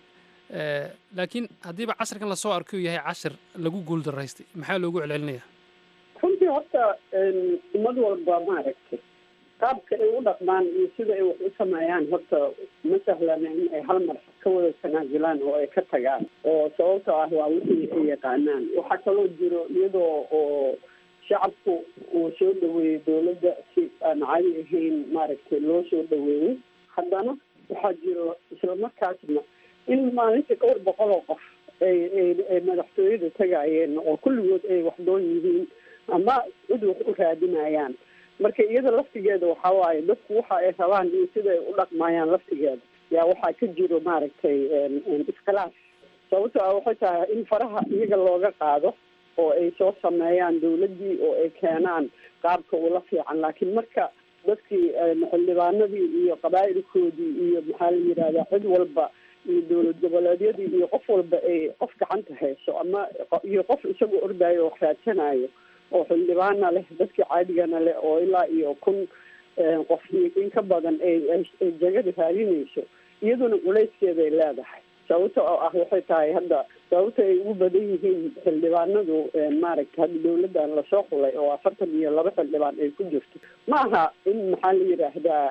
laakiin haddiiba casirkan lasoo arkay uu yahay cashir lagu guuldaraystay maxaa loogu celcelinayaa runtii horta ummad walba maaragtay qaabka ay u dhaqmaan iyo sida ay wax u sameeyaan horta ma sahlana in ay hal mar ka wada tanaazulaan oo ay ka tagaan oo sababtoo ah waa wixii ay yaqaanaan waxaa kaloo jiro iyadoo oo shacabku uu soo dhaweeyey dowladda si aan cadi ahayn maaragtay loo soo dhaweeyey haddana waxaa jiro isla markaasna in maalintii dhowr boqol oo qof ay ay ay madaxtooyada tagaayeen oo kulligood ay waxdoon yihiin ama cid wax u raadinayaan marka iyada laftigeeda waxaa waaye dadku waxa ay rabaan iyo sida ay u dhaqmayaan laftigeeda yaa waxaa ka jiro maaragtay iskhilaaf sababto ah waxay tahay in faraha iyaga looga qaado oo ay soo sameeyaan dowladdii oo ay keenaan qaabka ula fiican laakiin marka dadkii xildhibaanadii iyo qabaa'ilkoodii iyo maxaa la yidhahdaa cid walba iyo dowlad goboleedyadii iyo qof walba ay qof gacanta hayso ama iyo qof isagoo ordayo oo raadsanayo oo xildhibaana leh dadkii caadigana leh oo ilaa iyo kun qof in ka badan ay ay jagada raadinayso iyaduna culayskeeda ay leedahay sababta oo ah waxay tahay hadda sababta ay ugu badan yihiin xildhibaanadu maaragta hadda dawladdan lasoo xulay oo afartan iyo laba xildhibaan ay ku jirto ma aha in maxaa la yidhaahdaa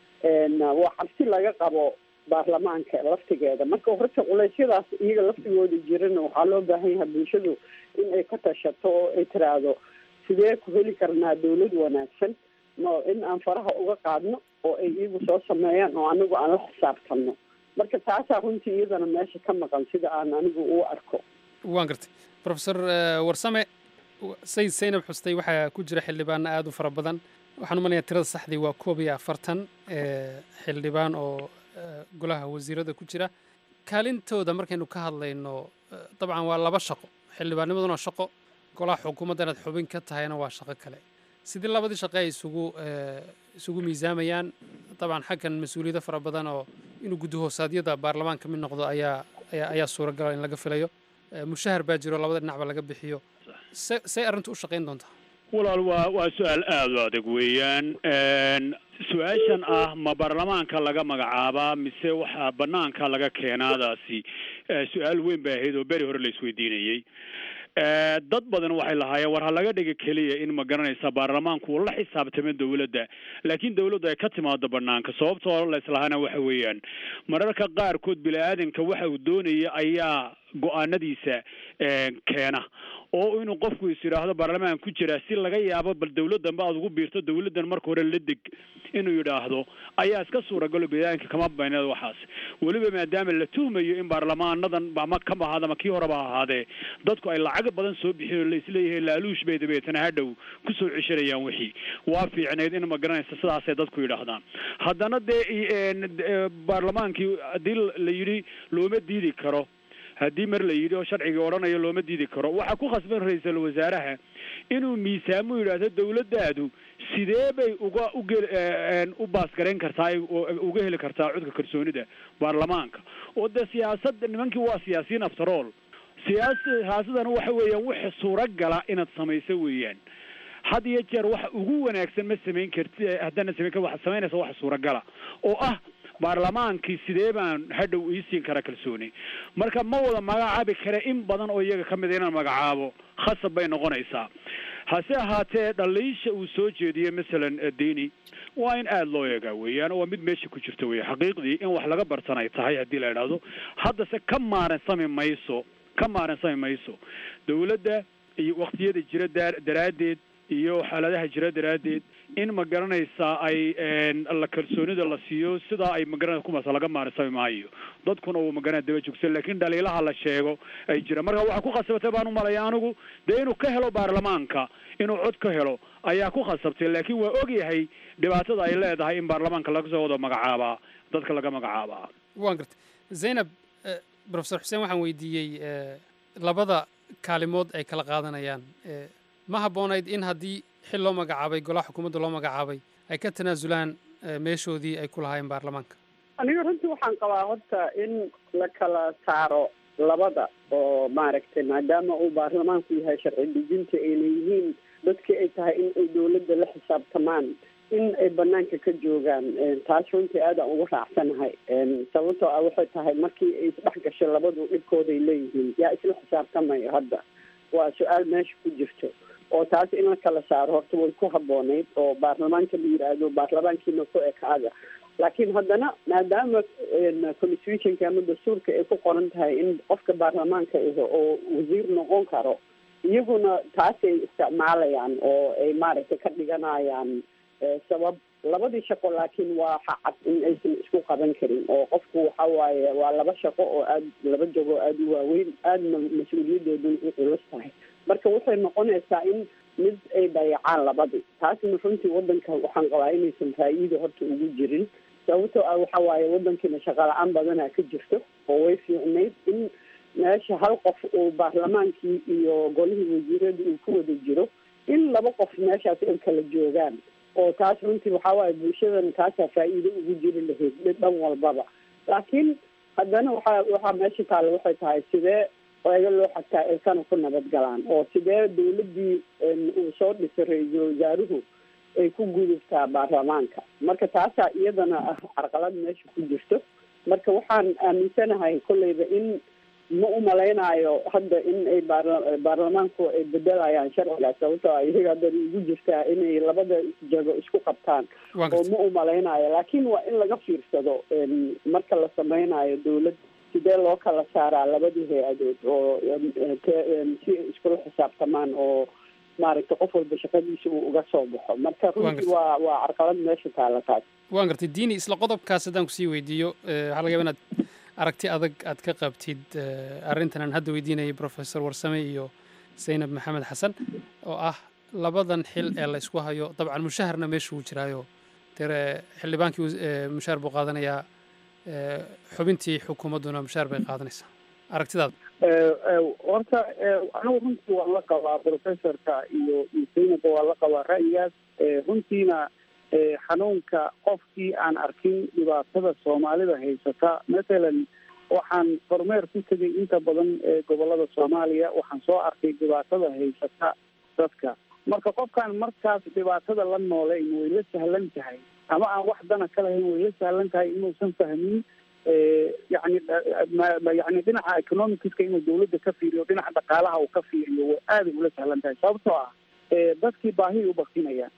waa cabsi laga qabo baarlamaanka laftigeeda marka horta culeysyadaas iyaga laftigooda jirana waxaa loo baahan yahay bulshadu in ay ka tashato oo ay tiraahdo sidee ku heli karnaa dawlad wanaagsan no in aan faraha uga qaadno oo ay iyagu soo sameeyaan oo anagu aan la xisaabtanno marka taasaa runtii iyadana meesha ka maqan sida aan anigu u arko waan gartay professor warsame sayid saynab xustay waxaa ku jira xildhibaano aada u fara badan waxaan u malaya tirada saxdii waa koob iyo afartan xildhibaan oo golaha wasiirada ku jira kaalintooda markaynu ka hadlayno dabcan waa laba shaqo xildhibaanimaduna shaqo golaha xukuumadda inaad xubin ka tahayna waa shaqo kale sidii labadii shaqo ay isugu isugu miisaamayaan dabcan xaggan mas-uuliyado fara badan oo inuu guddi hoosaadyada baarlamaanka mid noqdo ayaa ayaa ayaa suuragala in laga filayo mushahar baa jiro labada dhinacba laga bixiyo se say arrintu u shaqayn doontaa walaal waa waa su-aal aada u adag weeyaan su-aashan ah ma baarlamaanka laga magacaabaa mise waxaa banaanka laga keenaadaasi su-aal weyn bay ahayd oo beri hore la isweydiinayey dad badan waxay lahaayeen war ha laga dhiga keliya in ma garanaysa baarlamaanku uu la xisaabtamo dawladda laakiin dawladdu ay ka timaado banaanka sababtoo la islahaana waxa weeyaan mararka qaarkood bini-aadanka waxa uu doonaya ayaa go-aanadiisa keena oo inuu qofku is yidhaahdo baarlamaan ku jira si laga yaabo bal dawladdan ba aad ugu biirto dawladdan marka hore la deg inuu yidhaahdo ayaa iska suuragalo bini-aadanka kama baynada waxaas weliba maadaama la tuhmayo in baarlamaanadan ama ka ahaada ama kii horeba ahaadee dadku ay lacag badan soo bixin oo la isleeyahay laaluush bay dabeetana hadhow kusoo ceshanayaan wixii waa fiicnayd in ma garanaysa sidaasay dadku yidhaahdaan haddana dee baarlamaankii haddii la yidhi looma diidi karo haddii mar la yidhi oo sharciga odhanayo looma diidi karo waxaa ku khasban ra-iisul wasaaraha inuu miisaamo yidhaahdo dawladdaadu sidee bay uga uge u baasgarayn kartaa uga heli kartaa codka kalsoonida baarlamaanka oo dee siyaasada nimankii waa siyaasiyiin aftarool siyaas siyaasadana waxa weeyaan wax suuragala inaad samayso weeyaan had iyo jeer waxa ugu wanaagsan ma samayn karti haddana samayn kar waxaad samaynaysa wax suuragala oo ah baarlamaankii sidee baan hadhow iisiin kara kalsooni marka ma wada magacaabi kare in badan oo iyaga ka mid a inaan magacaabo khasab bay noqonaysaa hase ahaatee dhaliisha uu soo jeediye masalan deni waa in aada loo eegaa weeyaan waa mid meesha ku jirta weya xaqiiqdii in wax laga bartan ay tahay haddii la idhaahdo haddase ka maaransami mayso ka maaransami mayso dawladda iyo waqtiyada jira daraaddeed iyo xaaladaha jira daraaddeed in ma garanaysaa ay la kalsoonida la siiyo sidaa ay magaranaysa kumaas laga maarisami maayo dadkuna uu magaranaya daba joogsan laakiin dhaliilaha la sheego ay jira marka waxaa ku khasabtay baan u malaya anigu dee inuu ka helo baarlamaanka inuu cod ka helo ayaa ku khasabtay laakiin waa ogyahay dhibaatada ay leedahay in baarlamaanka laga soo wada magacaabaa dadka laga magacaabaa waan gartay zaynab professor xuseen waxaan weydiiyey labada kaalimood ay kala qaadanayaan ma habboonayd in haddii xil loo magacaabay golaha xukuumadda loo magacaabay ay ka tanaasulaan meeshoodii ay ku lahaayeen baarlamaanka aniga runtii waxaan qabaa horta in la kala saaro labada oo maaragtay maadaama uu baarlamaanku yahay sharci dejinta ay leeyihiin dadkii ay tahay in ay dawladda la xisaabtamaan in ay banaanka ka joogaan taas runtii aadaan ugu raacsanahay sababtoo ah waxay tahay markii ay isdhex gasho labadu dhibkooday leeyihiin yaa isla xisaabtamayo hadda waa su-aal meesha ku jirto oo taas in la kala saaro horta way ku habboonayd oo baarlamaanka la yidhaahdo baarlamaankiina ku ekaada laakiin haddana maadaama constitutionka ama dastuurka ay ku qoran tahay in qofka baarlamaanka iho oo wasiir noqon karo iyaguna taasay isticmaalayaan oo ay maaragtay ka dhiganayaan sabab labadii shaqo laakiin waa xacad in aysan isku qaban karin oo qofku waxa waaye waa laba shaqo oo aad laba jogo aada u waaweyn aadna mas-uuliyadeeduna u culus tahay marka waxay noqonaysaa in mid ay dayacaan labadii taasna runtii wadanka waxaan qabaa inaysan faa-iida horta ugu jirin sababtoo ah waxa waaye wadankiina shaqa la-aan badanaa ka jirto oo way fiicnayd in meesha hal qof uu baarlamaankii iyo golihii wasiirada uu ku wada jiro in laba qof meeshaas ay kala joogaan oo taas runtii waxaa waaye bulshadan taasaa faa-iido ugu jiri lahayd dhan walbaba laakiin haddana waxaa waxaa meesha taale waxay tahay sidee eega loo xagtaa ilkana ku nabad galaan oo sidee dawladdii uu soo dhisay ra-iisul wasaaruhu ay ku gudubtaa baarlamaanka marka taasaa iyadana ah carqalad meesha ku jirto marka waxaan aaminsanahay kolleyba in ma u malaynayo hadda in ay baarla- baarlamaanku ay bedelayaan sharcigaas sababtoo ah iyaga hadda ugu jirtaa inay labada jago isku qabtaan oo ma u malaynayo laakiin waa in laga fiirsado marka la sameynayo dawlad sidee loo kala saaraa labadii hay-adood oo si iskula xisaabtamaan oo maaragtay qof walba shaqadiisa uu uga soo baxo marka runtii waa waa carqalad meesha taala taas waan gartay diini isla qodobkaas haddaan kusii weydiiyo waxaa laga yaaba inaad aragti adag aad ka qabtid arrintan aan hadda weydiinayay professor warsame iyo zaynab maxamed xasan oo ah labadan xil ee la isku hayo dabcan mushaharna meesha uu jiraayo dee xildhibaankii mushaar buu qaadanayaa xubintii xukuumadduna mushaar bay qaadanaysaa aragtidaada horta anigu runtii waan la qabaa professorka iyo iyo zaynabba waan la qabaa ra'yigaas runtiina xanuunka qofkii aan arkin dhibaatada soomaalida haysata mathalan waxaan kormeer ku tegay inta badan ee gobolada soomaaliya waxaan soo arkay dhibaatada haysata dadka marka qofkaan markaas dhibaatada la nooleyn way la sahlan tahay ama aan wax dana ka lahayn way la sahlan tahay inuusan fahmin yani yani dhinaca economicska inuu dawladda ka fiiriyo dhinaca dhaqaalaha uu ka fiiriyo way aaday ula sahlan tahay sababtoo ah dadkii baahi u baktinayaan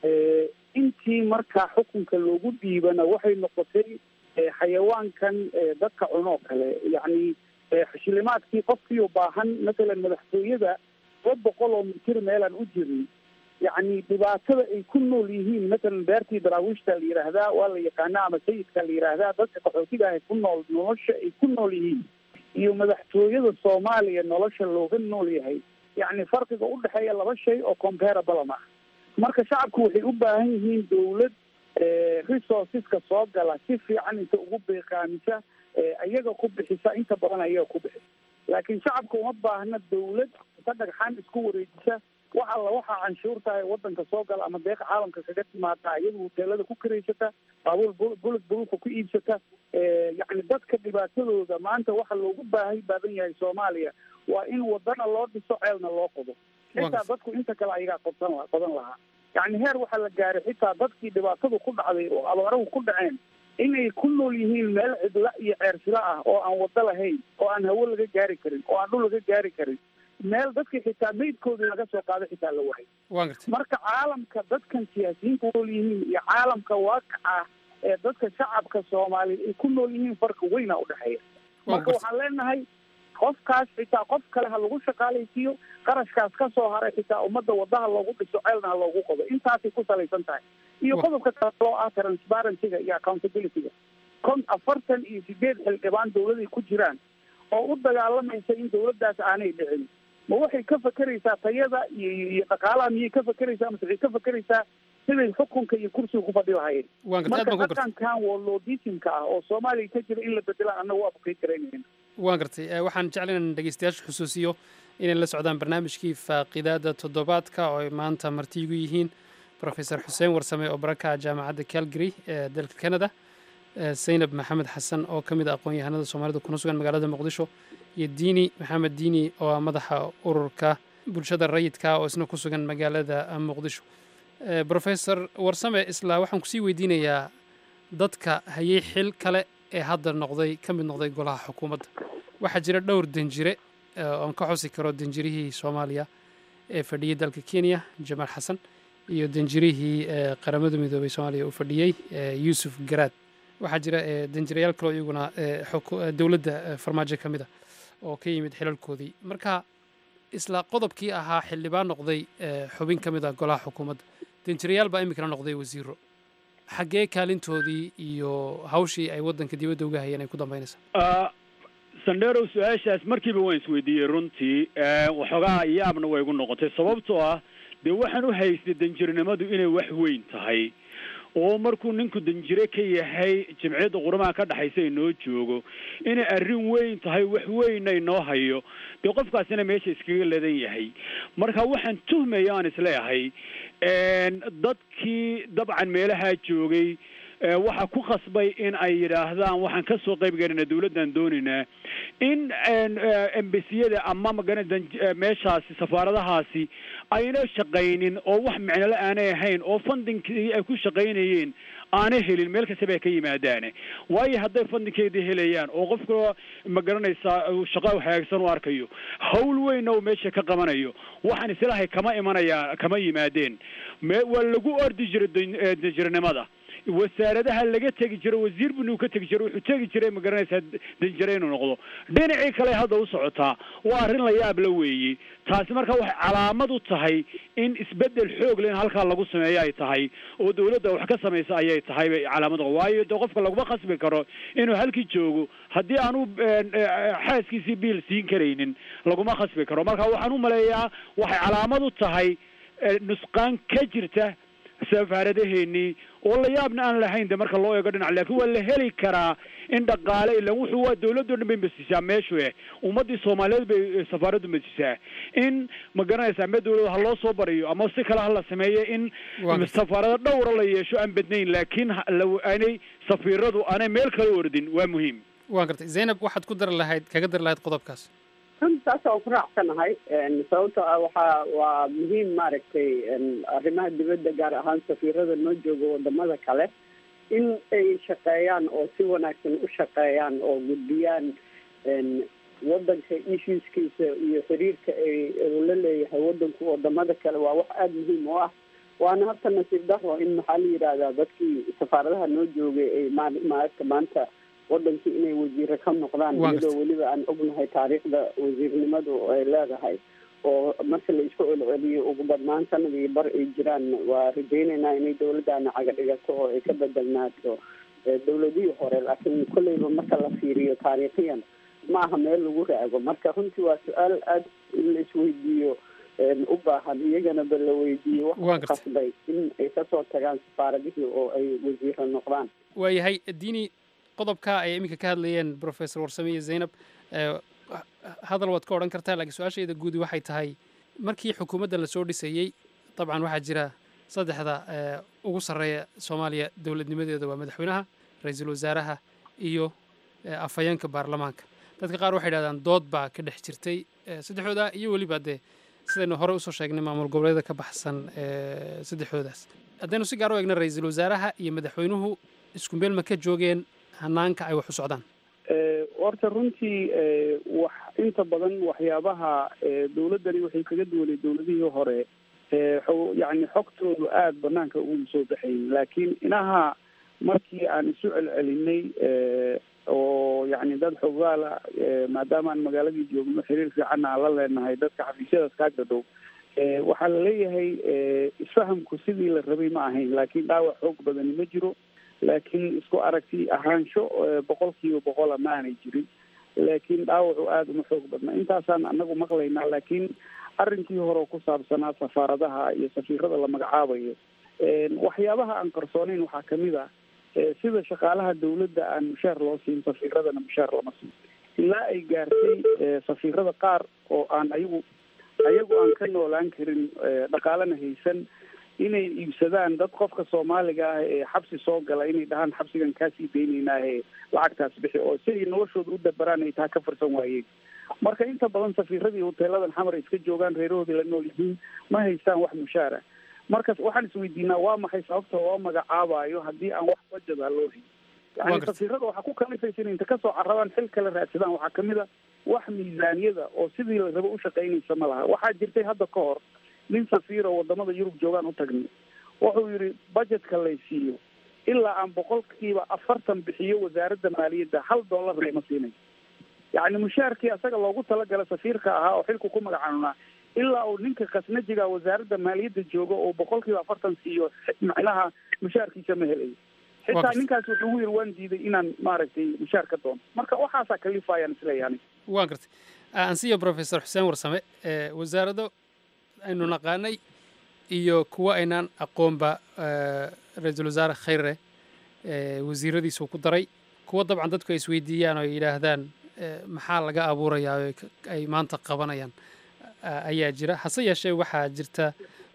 intii markaa xukunka loogu dhiibana waxay noqotay xayawaankan dadka cunoo kale yacni xishilimaadkii qofkii u baahan mathalan madaxtooyada laba boqol oo mitir meelaan u jirin yacni dhibaatada ay ku nool yihiin mathalan beertii daraawiishta la yidhaahdaa waa la yaqaanaa ama sayidka la yidhaahdaa dadka qaxootiga ah ku nool nolosha ay ku nool yihiin iyo madaxtooyada soomaaliya nolosha looga nool yahay yacni farqiga u dhexeeya laba shay oo comparable ma ah marka shacabku waxay u baahan yihiin dawlad resourceska soo gala si fiican inta ugu beeqaamisa iyaga ku bixisa inta badan ayaga ku bixisa laakiin shacabka uma baahna dawlad ka dhagxaan isku wareejisa wax alla waxaa canshuurtahay wadanka soo gala ama deeqa caalamka kaga timaada iyada hoteelada ku karaysata baabuur bulug bulugka ku iibsata yacni dadka dhibaatadooda maanta waxa loogu baahay baadan yahay soomaaliya waa in wadana loo dhiso ceelna loo qodo xitaa dadku inta kale ayagaa qodsan la qodan lahaa yacni heer waxaa la gaaray xitaa dadkii dhibaatadu ku dhacday oo abaarahu ku dhaceen inay ku nool yihiin meel cidla iyo ceersila ah oo aan wado lahayn oo aan hawo laga gaari karin oo aan dhul laga gaari karin meel dadkii xitaa meydkoodii laga soo qaado xitaa la wahay marka caalamka dadkan siyaasiyiinta nool yihiin iyo caalamka waaqaca ee dadka shacabka soomaaliya ay ku nool yihiin farka weyna udhexeeya marka waxaan leenahay qofkaas xitaa qof kale ha lagu shaqaalaysiiyo qarashkaas ka soo haray xitaa ummadda wadaha loogu dhiso ceelna ha loogu qodo intaasay ku salaysan tahay iyo qodobka kaloo ah transparencyga iyo accountabilityga kon afartan iyo sideed xildhibaan dawladay ku jiraan oo u dagaalamaysa in dawladdaas aanay dhicin ma waxay ka fakeraysaa tayada iyo iyo dhaqaalaha miyay ka fakeraysaa mase waxay ka fakeraysaa siday xukunka iyo kursiga ku fadhi lahayeen marka dhaqankan woloodismka ah oo soomaaliya ka jira in la bedelaan annaga waa bukay karaynayna waan gartay waxaan jeclan inaan dhegeystayaasha xusuusiyo inay la socdaan barnaamijkii faaqidaada toddobaadka oo ay maanta marti igu yihiin professor xuseen warsame oo baraka jaamacadda calgary ee dalka canada zaynab maxamed xasan oo ka mid a aqoon-yahanada soomaalida kuna sugan magaalada muqdisho iyo diini maxamed diini oo ah madaxa ururka bulshada rayidka oo isna ku sugan magaalada muqdisho professor warsame isla waxaan kusii weydiinayaa dadka hayay xil kale ee hadda noqday ka mid noqday golaha xukuumadda waxaa jira dhowr danjire oon ka xusi karo danjirihii soomaaliya ee fadhiyey dalka kenya jamaal xasan iyo danjirihii qaramada midoobay soomaaliya uu fadhiyey yuusuf garaad waxaa jira danjirayaal kaloo iyaguna dowladda farmaajo ka mid a oo ka yimid xilalkoodii marka isla qodobkii ahaa xildhibaan noqday xubin ka mid ah golaha xukuumadda danjirayaal baa iminkana noqday wasiiro xaggee kaalintoodii iyo hawshii ay waddanka dibadda uga hayeen ay ku dambaynaysaa sandherow su-aashaas markiiba waan isweydiiyey runtii waxoogaa yaabna way igu noqotay sababtoo ah dee waxaan u haystay danjirnimadu inay wax weyn tahay oo markuu ninku danjire ka yahay jimciyadda quramaha ka dhexaysa inoo joogo inay arrin weyn tahay wax weynna inoo hayo dee qofkaasina meesha iskaga leedan yahay marka waxaan tuhmaya aan isleeyahay dadkii dabcan meelahaa joogay waxaa ku khasbay in ay yidhaahdaan waxaan ka soo qayb galinaa dawladdan doonaynaa in embasiyada ama magana meeshaasi safaaradahaasi ayna shaqaynin oo wax micnole aanay ahayn oo fundingkii ay ku shaqaynayeen aanay helin meel kastaba ay ka yimaadaane waayo hadday fundinkeedii helayaan oo qofka ma garanaysaa shaqo hagaagsan u arkayo hawl weynna uu meesha ka qabanayo waxaan islahay kama imanaya kama yimaadeen waa lagu ordi jiray danjiranimada wasaaradaha laga tegi jiro wasiir buu ka tegi jiro wuxuu tegi jiray ma garanaysaa danjire inuu noqdo dhinacii kale hadda u socotaa waa arrin la yaab la weeye taasi marka waxay calaamad u tahay in isbedel xoog leh in halkaa lagu sameeyo ay tahay oo dawladda wax ka samaysa ayay tahay bay calaamad waayo de qofka laguma khasbi karo inuu halkii joogo haddii aanu xaaskiisii biil siin karaynin laguma khasbi karo marka waxaan u maleeyaa waxay calaamad u tahay nusqaan ka jirta safaaradaheennii oo la yaabna aan lahayn de marka loo eego dhinac laakiin waa la heli karaa in dhaqaale ilan wuxuu waa dawladdo dhan bay masiisaa meeshu eh ummaddii soomaaliyeed bay safaaraddu masiisaa in ma garanaysaa ama dawladda ha loo soo bariyo ama si kale ha la sameeyo in safaarado dhowra la yeesho aan badnayn laakiin aanay safiiradu aanay meel kala ordin waa muhiim waan gartay zaynab waxaad ku dari lahayd kaga dari lahayd qodobkaas runtaas aan ku raacsanahay sababtoo ah waxaa waa muhiim maaragtay arrimaha dibadda gaar ahaan safiirada noo jooga wadamada kale in ay shaqeeyaan oo si wanaagsan u shaqeeyaan oo gudbiyaan wadanka issueskiisa iyo xiriirka ay la leeyahay wadanku wadamada kale waa wax aada muhiim u ah waana horta nasiib daro in maxaa la yidhaahdaa dadkii safaaradaha noo joogay ay ma maaragta maanta wadankii inay wasiire ka noqdaan iyadoo weliba aan ognahay taariikhda wasiirnimadu ay leedahay oo marka la isku celceliyo ugu badnaan sanadii bar ay jiraan waa rajaynaynaa inay dawladdaana caga dhigato oo ay ka bedelnaato dawladihii hore laakiin kolleyba marka la fiiriyo taariikhiyan ma aha meel lagu raago marka runtii waa su-aal aada in la isweydiiyo u baahan iyagana ba la weydiiyo wax qasbay in ay kasoo tagaan safaaradihii oo ay wasiire noqdaan waayahay diini qodobka ay iminka ka hadlayeen professor warsame iyo zaynab hadal waad ka odhan kartaa laakiin su-aashayda guudi waxay tahay markii xukuumadda lasoo dhisayey dabcan waxaa jira saddexda ugu sarreeya soomaaliya dowladnimadeeda waa madaxweynaha ra-iisul wasaaraha iyo afhayeenka baarlamaanka dadka qaar waxay dhahdaan dood baa ka dhex jirtay saddexdooda iyo weliba dee sidaynu hore usoo sheegnay maamul goboleeda ka baxsan saddexdoodaas haddaynu si gaar u eegna ra-iisul wasaaraha iyo madaxweynuhu isku meel ma ka joogeen hanaanka ay wax u socdaan horta runtii wax inta badan waxyaabaha dawladdani waxay kaga duwanay dawladihii hore yani xogtoodu aada banaanka ugu soo baxayn laakiin inaha markii aan isu celcelinay oo yani dad xogaala maadaama aan magaaladii joogno xiriir fiicanna aan la leenahay dadka xafiisyadaas kaaga dhow waxaa la leeyahay isfahamku sidii la rabay ma ahayn laakiin dhaawac xoog badani ma jiro laakiin isku aragti ahaansho boqol kiiba boqola ma aanay jirin laakiin dhaawacu aada uma xoog badna intaasaan anagu maqlaynaa laakiin arrinkii hore ku saabsanaa safaaradaha iyo safiirada la magacaabayo waxyaabaha aan qarsoonayn waxaa kamid ah sida shaqaalaha dawladda aan mushaar loo siin safiiradana mushaar lama siin ilaa ay gaartay safiirada qaar oo aan ayagu ayagu aan ka noolaan karin dhaqaalana haysan inay iibsadaan dad qofka soomaaliga ah ee xabsi soo gala inay dhahaan xabsigan kaasii daynaynaahe lacagtaas bixi oo si ay noloshooda u dabaraan ay taa ka farsan waayeen marka inta badan safiiradii hoteeladan xamar iska joogaan reerahoodii la nool yihiin ma haystaan wax mushaara markas waxaan isweydiinaa waa maxay sababta loo magacaabayo haddii aan wax wajada loo hayn yani safiirada waxaa ku kalifaysa inay inta kasoo carabaan xil kala raadsadaan waxaa kamid a wax miisaaniyada oo sidii la rabo ushaqaynaysa ma laha waxaa jirtay hadda ka hor nin safiir oo wadamada yurub joogaan u tagnay wuxuu yidhi budgetka lay siiyo ilaa aan boqolkiiba afartan bixiyo wasaaradda maaliyadda hal dollar lama siinay yacni mushaarkii asaga loogu talagala safiirka ahaa oo xilku ku magacaanunaa ilaa uu ninka khasnajiga wasaaradda maaliyadda joogo oo boqolkiiba afartan siiyo macnaha mushaarkiisa ma helayo xitaa ninkaas wuxuu yidhi waan diiday inaan maaragtay mushaar ka doono marka waxaasaa kalifayaan isleeyahay waan gartay ansiyo professor xuseen warsame wasaarado aynu naqaanay iyo kuwa aynaan aqoonba ra-iisul wasaare khayre wasiiradiisuu ku daray kuwa dabcan dadku ay isweydiiyaan oo ay yidhaahdaan maxaa laga abuurayaa ay maanta qabanayaan ayaa jira hase yeeshee waxaa jirta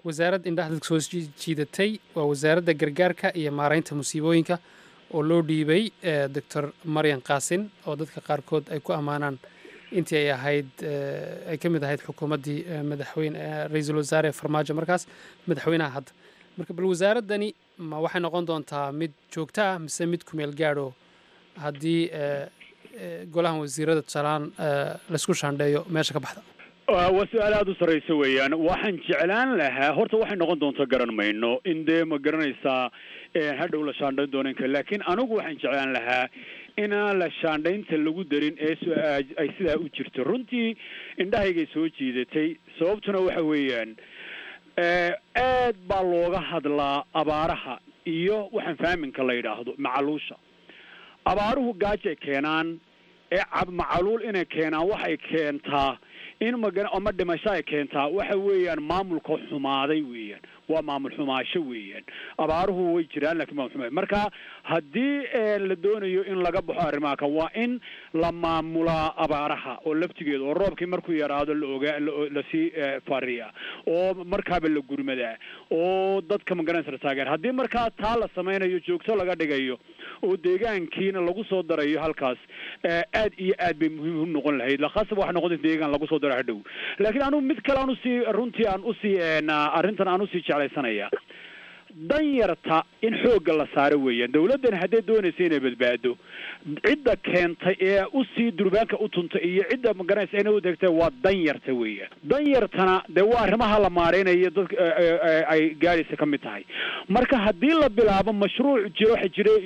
wasaarad indhaha dadka soo jiidatay waa wasaaradda gargaarka iyo maaraynta musiibooyinka oo loo dhiibay doctor maryan qaasin oo dadka qaarkood ay ku ammaanaan intii ay ahayd ay ka mid ahayd xukuumaddii madaxweyne ra-iisul wasaare farmaajo markaas madaxweynaha hadda marka bal wasaaraddani ma waxay noqon doontaa mid joogto ah mise mid kumeel gaadho haddii golahan wasiirada tusaalaan laysku shaandheeyo meesha ka baxda waa su-aal aada u sarraysa weeyaan waxaan jeclaan lahaa horta waxay noqon doonta garan mayno in dee ma garanaysaa hadhow la shaandhayn doonanka laakiin anigu waxaan jeclaan lahaa inaan la shaandhaynta lagu darin ee ay sidaa u jirto runtii indhahaygay soo jiidatay sababtuna waxa weeyaan aad baa looga hadlaa abaaraha iyo waxaan faaminka la yidhaahdo macaluusha abaaruhu gaajay keenaan ee macaluul inay keenaan waxay keentaa in magan ama dhimasho ay keentaa waxa weeyaan maamulka xumaaday weeyaan waa maamul xumaasho weeyaan abaaruhu way jiraan laakiin maamul xumaay marka haddii la doonayo in laga baxo arrimaha kan waa in la maamulaa abaaraha oo laftigeeda oo roobkii markuu yaraado la ogaa lasii fariya oo markaaba la gurmadaa oo dadka magaranaysa taageer haddii markaa taa la samaynayo joogto laga dhigayo oo deegaankiina lagu soo darayo halkaas aad iyo aad bay muhiim u noqon lahayd lakhaasaba waxa noqon deegaan lagu soo daro hadhow laakiin anu mid kale aan usii runtii aan usii arrintan aan usii jeclaysanaya danyarta in xoogga la saaro weeyaan dawladdan hadday doonaysa inay badbaado cidda keentay ee usii durbaanka u tuntay iyo cidda magaranaysa inay u degtay waa danyarta weeyaan danyartana dee waa arrimaha la maareynayo dadka ay gaadhaysa ka mid tahay marka haddii la bilaabo mashruuc jiro waxa jiray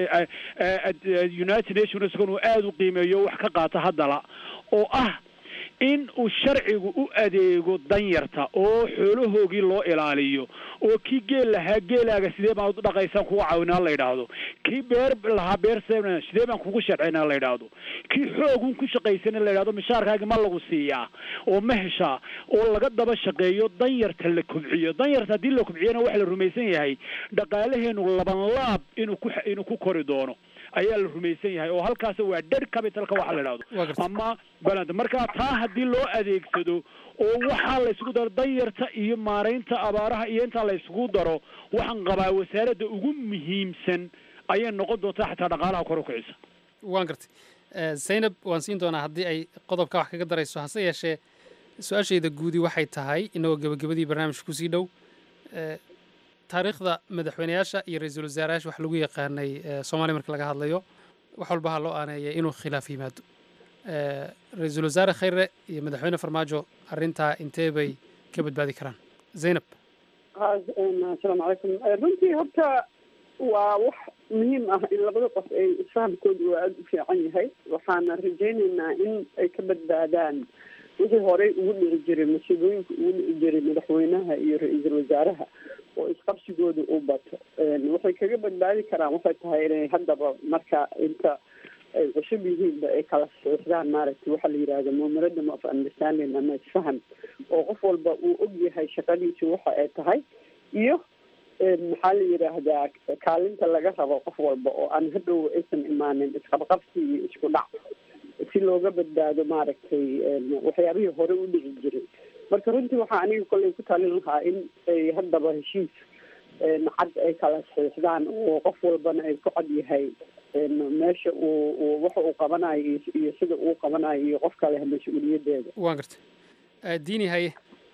united nations uu aada u qiimeeyo wax ka qaata haddala oo ah in uu sharcigu u adeego danyarta oo xoolahoogii loo ilaaliyo oo kii geel lahaa geelaaga sidee baan u dhaqaysan kuga caawinaa la yidhaahdo kii beer lahaa beer sidee baan kugu sharcinaa la yidhaahdo kii xoogun ku shaqaysana la yidhahdo mishaarkaagi ma lagu siiyaa oo ma heshaa oo laga daba shaqeeyo danyarta la kobciyo danyarta haddii la kobciyana waxa la rumaysan yahay dhaqaalaheenu laban laab inuu ku inuu ku kori doono ayaa la rumaysan yahay oo halkaas waa dead capitalka waxa la yidhaahdo ama balance marka taa haddii loo adeegsado oo waxaa la isugu daro danyarta iyo maaraynta abaaraha iyo intaa la isugu daro waxaan qabaa wasaaradda ugu muhiimsan ayay noqon doontaa xataa dhaqaalaha kor u kicisa waan gartay zaynab waan siin doonaa haddii ay qodobka wax kaga darayso hase yeeshee su-aashayda guudi waxay tahay inagoo gebagabadii barnaamijka kusii dhow taariikhda madaxweyneyaasha iyo ra-iisul wasaarayaasha wax lagu yaqaanay soomaaliya marka laga hadlayo wax walbaha loo aaneeyay inuu khilaaf yimaado ra-iisul wasaare khayre iyo madaxweyne farmaajo arrintaa intee bay ka badbaadi karaan zaynab asalaamu calaykum runtii horta waa wax muhiim ah in labada qof ay isfahamkoodu waa aada u fiican yahay waxaana rajaynaynaa in ay ka badbaadaan wixii horey ugu dhici jiray masiibooyinka ugu dhici jiray madaxweynaha iyo ra-iisul wasaaraha oo isqabsigooda u bato waxay kaga badbaadi karaan waxay tahay inay haddaba marka inta ay cusub yihiinba ay kala sixdaan maaragtay waxaa la yidhahda memorandum of understanding ama isfahan oo qof walba uu og yahay shaqadiisu waxa ay tahay iyo maxaa la yidhaahdaa kaalinta laga rabo qof walba oo aan hadhow aysan imaanin isqabqabsi iyo isku dhac si looga badbaado maaragtay waxyaabihii hore u dhici jiray marka runtii waxaa aniga kolley ku talin lahaa in ay haddaba heshiis cad ay kala saxiixdaan oo qof walbana ay ku cad yahay meesha uu waxa uu qabanayo iyo sida uu qabanayo iyo qof kale mas-uuliyadeeda waan gartay diini haye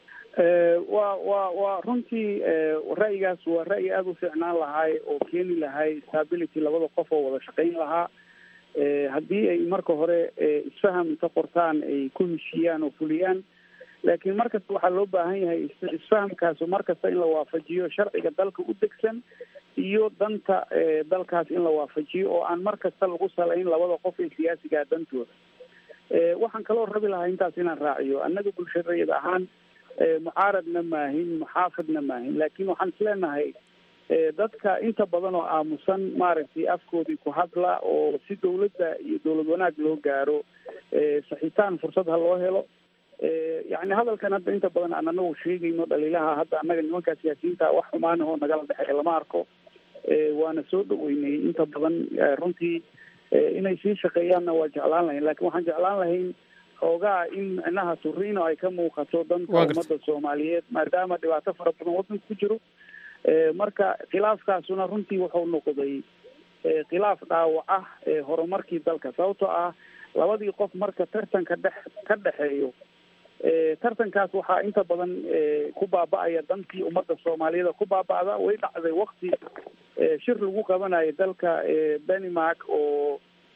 waa waa waa runtii ra'yigaas waa ra'yi aada u fiicnaan lahay oo keeni lahay stability labada qof oo wada shaqayn lahaa haddii ay marka hore isfaham inta qortaan ay ku heshiiyaan oo fuliyaan laakiin markasta waxaa loo baahan yahay isfahamkaas markasta in la waafajiyo sharciga dalka u degsan iyo danta dalkaas in la waafajiyo oo aan markasta lagu salayn labada qof ee siyaasigaa dantooda waxaan kaloo rabi lahaa intaas inaan raaciyo annaga bulshadeeda ahaan mucaaradna maahin muxaafidna maahin laakiin waxaan isleenahay dadka inta badan oo aamusan maaragtay afkoodii ku hadla oo si dawladda iyo dawlad wanaag loo gaaro saxiitaan fursad ha loo helo yacni hadalkan hadda inta badan aan anagu sheegayno dhaliilaha hadda annaga nimankaa siyaasiyiinta wax xumaanahoo nagala dhexeeya lama arko waana soo dhaweynay inta badan runtii inay sii shaqeeyaanna waa jeclaan lahayn lakin waxaan jeclaan lahayn xoogaa in inaha turino ay ka muuqato danta ummadda soomaaliyeed maadaama dhibaato fara badan waddanka ku jiro marka khilaafkaasuna runtii wuxuu noqday khilaaf dhaawac ah horumarkii dalka sababtoo ah labadii qof marka tartanka dhex ka dhexeeyo tartankaas waxaa inta badan ku baaba'aya dantii ummadda soomaaliyeed ku baaba'da way dhacday wakti shir lagu qabanayo dalka Denmark oo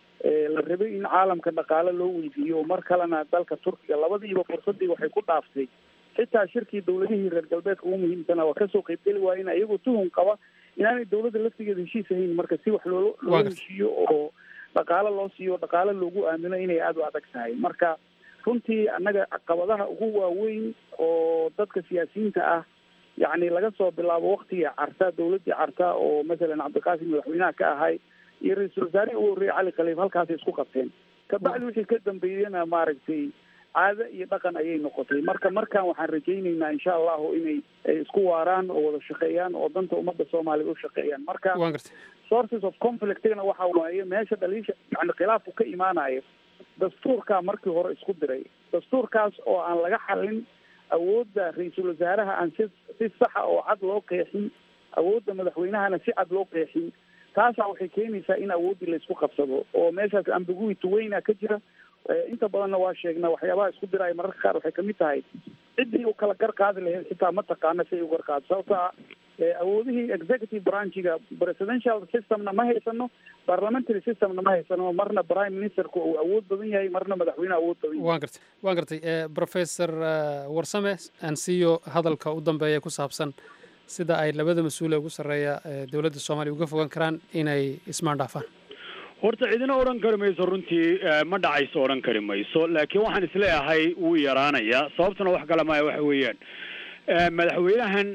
la rabay in caalamka dhaqaale loo weydiiyo mar kalena dalka Turkiga labadiiba fursadii waxay ku dhaaftay xitaa shirkii dawladihii reer galbeedka ugu muhiimsan waa kasoo qaybgeli waayeen ayagu tuhun qaba inaanay dawladda laftigeeda heshiis ahayn marka si wax loo loo heshiiyo oo dhaqaale loo siiyo dhaqaale loogu aamino inay aada u adag tahay marka runtii annaga caqabadaha ugu waaweyn oo dadka siyaasiyiinta ah yacni laga soo bilaabo waktigii carta dawladdii carta oo masalan cabdiqaasim madaxweynaha ka ahay iyo ra-iisul wasaarihii ugu horreeyay cali khaliif halkaasay isku qabteen kabacdi wixii ka dambeeyena maaragtay caado iyo dhaqan ayay noqotay marka markaan waxaan rajaynaynaa insha allahu inay isku waaraan oo wada shaqeeyaan oo danta ummadda soomaaliya u shaqeeyaan marka sources of conflictna waxa waaye meesha dhaliisha yani khilaafku ka imaanayo dastuurkaa markii hore isku diray dastuurkaas oo aan laga xallin awoodda ra-iisul wasaaraha aan si si saxa oo cad loo qeexin awoodda madaxweynahana si cad loo qeexin taasaa waxay keenaysaa in awooddii la isku qabsado oo meeshaas ambiguity weyna ka jira inta badanna waa sheegnaa waxyaabaha isku diraya mararka qaar waxay kamid tahay ciddii u kala gar qaadi lahayd xitaa ma taqaana si ay u gar qaado sababtaa awoodihii executive branchiga presidential systemna ma haysano parliamentary systemna ma haysano marna prime ministerku uu awood badan yahay marna madaxweyne awood badan yahay waan gartay waan gartay professor warsame aan siiyo hadalka u dambeeya ku saabsan sida ay labada mas-uule ugu sarreeya dowladda soomaaliya uga fogan karaan inay ismaan dhaafaan horta cidina odhan kari mayso runtii ma dhacayso odhan kari mayso laakiin waxaan isleeyahay wuu yaraanayaa sababtuna wax kale maya waxa weeyaan madaxweynahan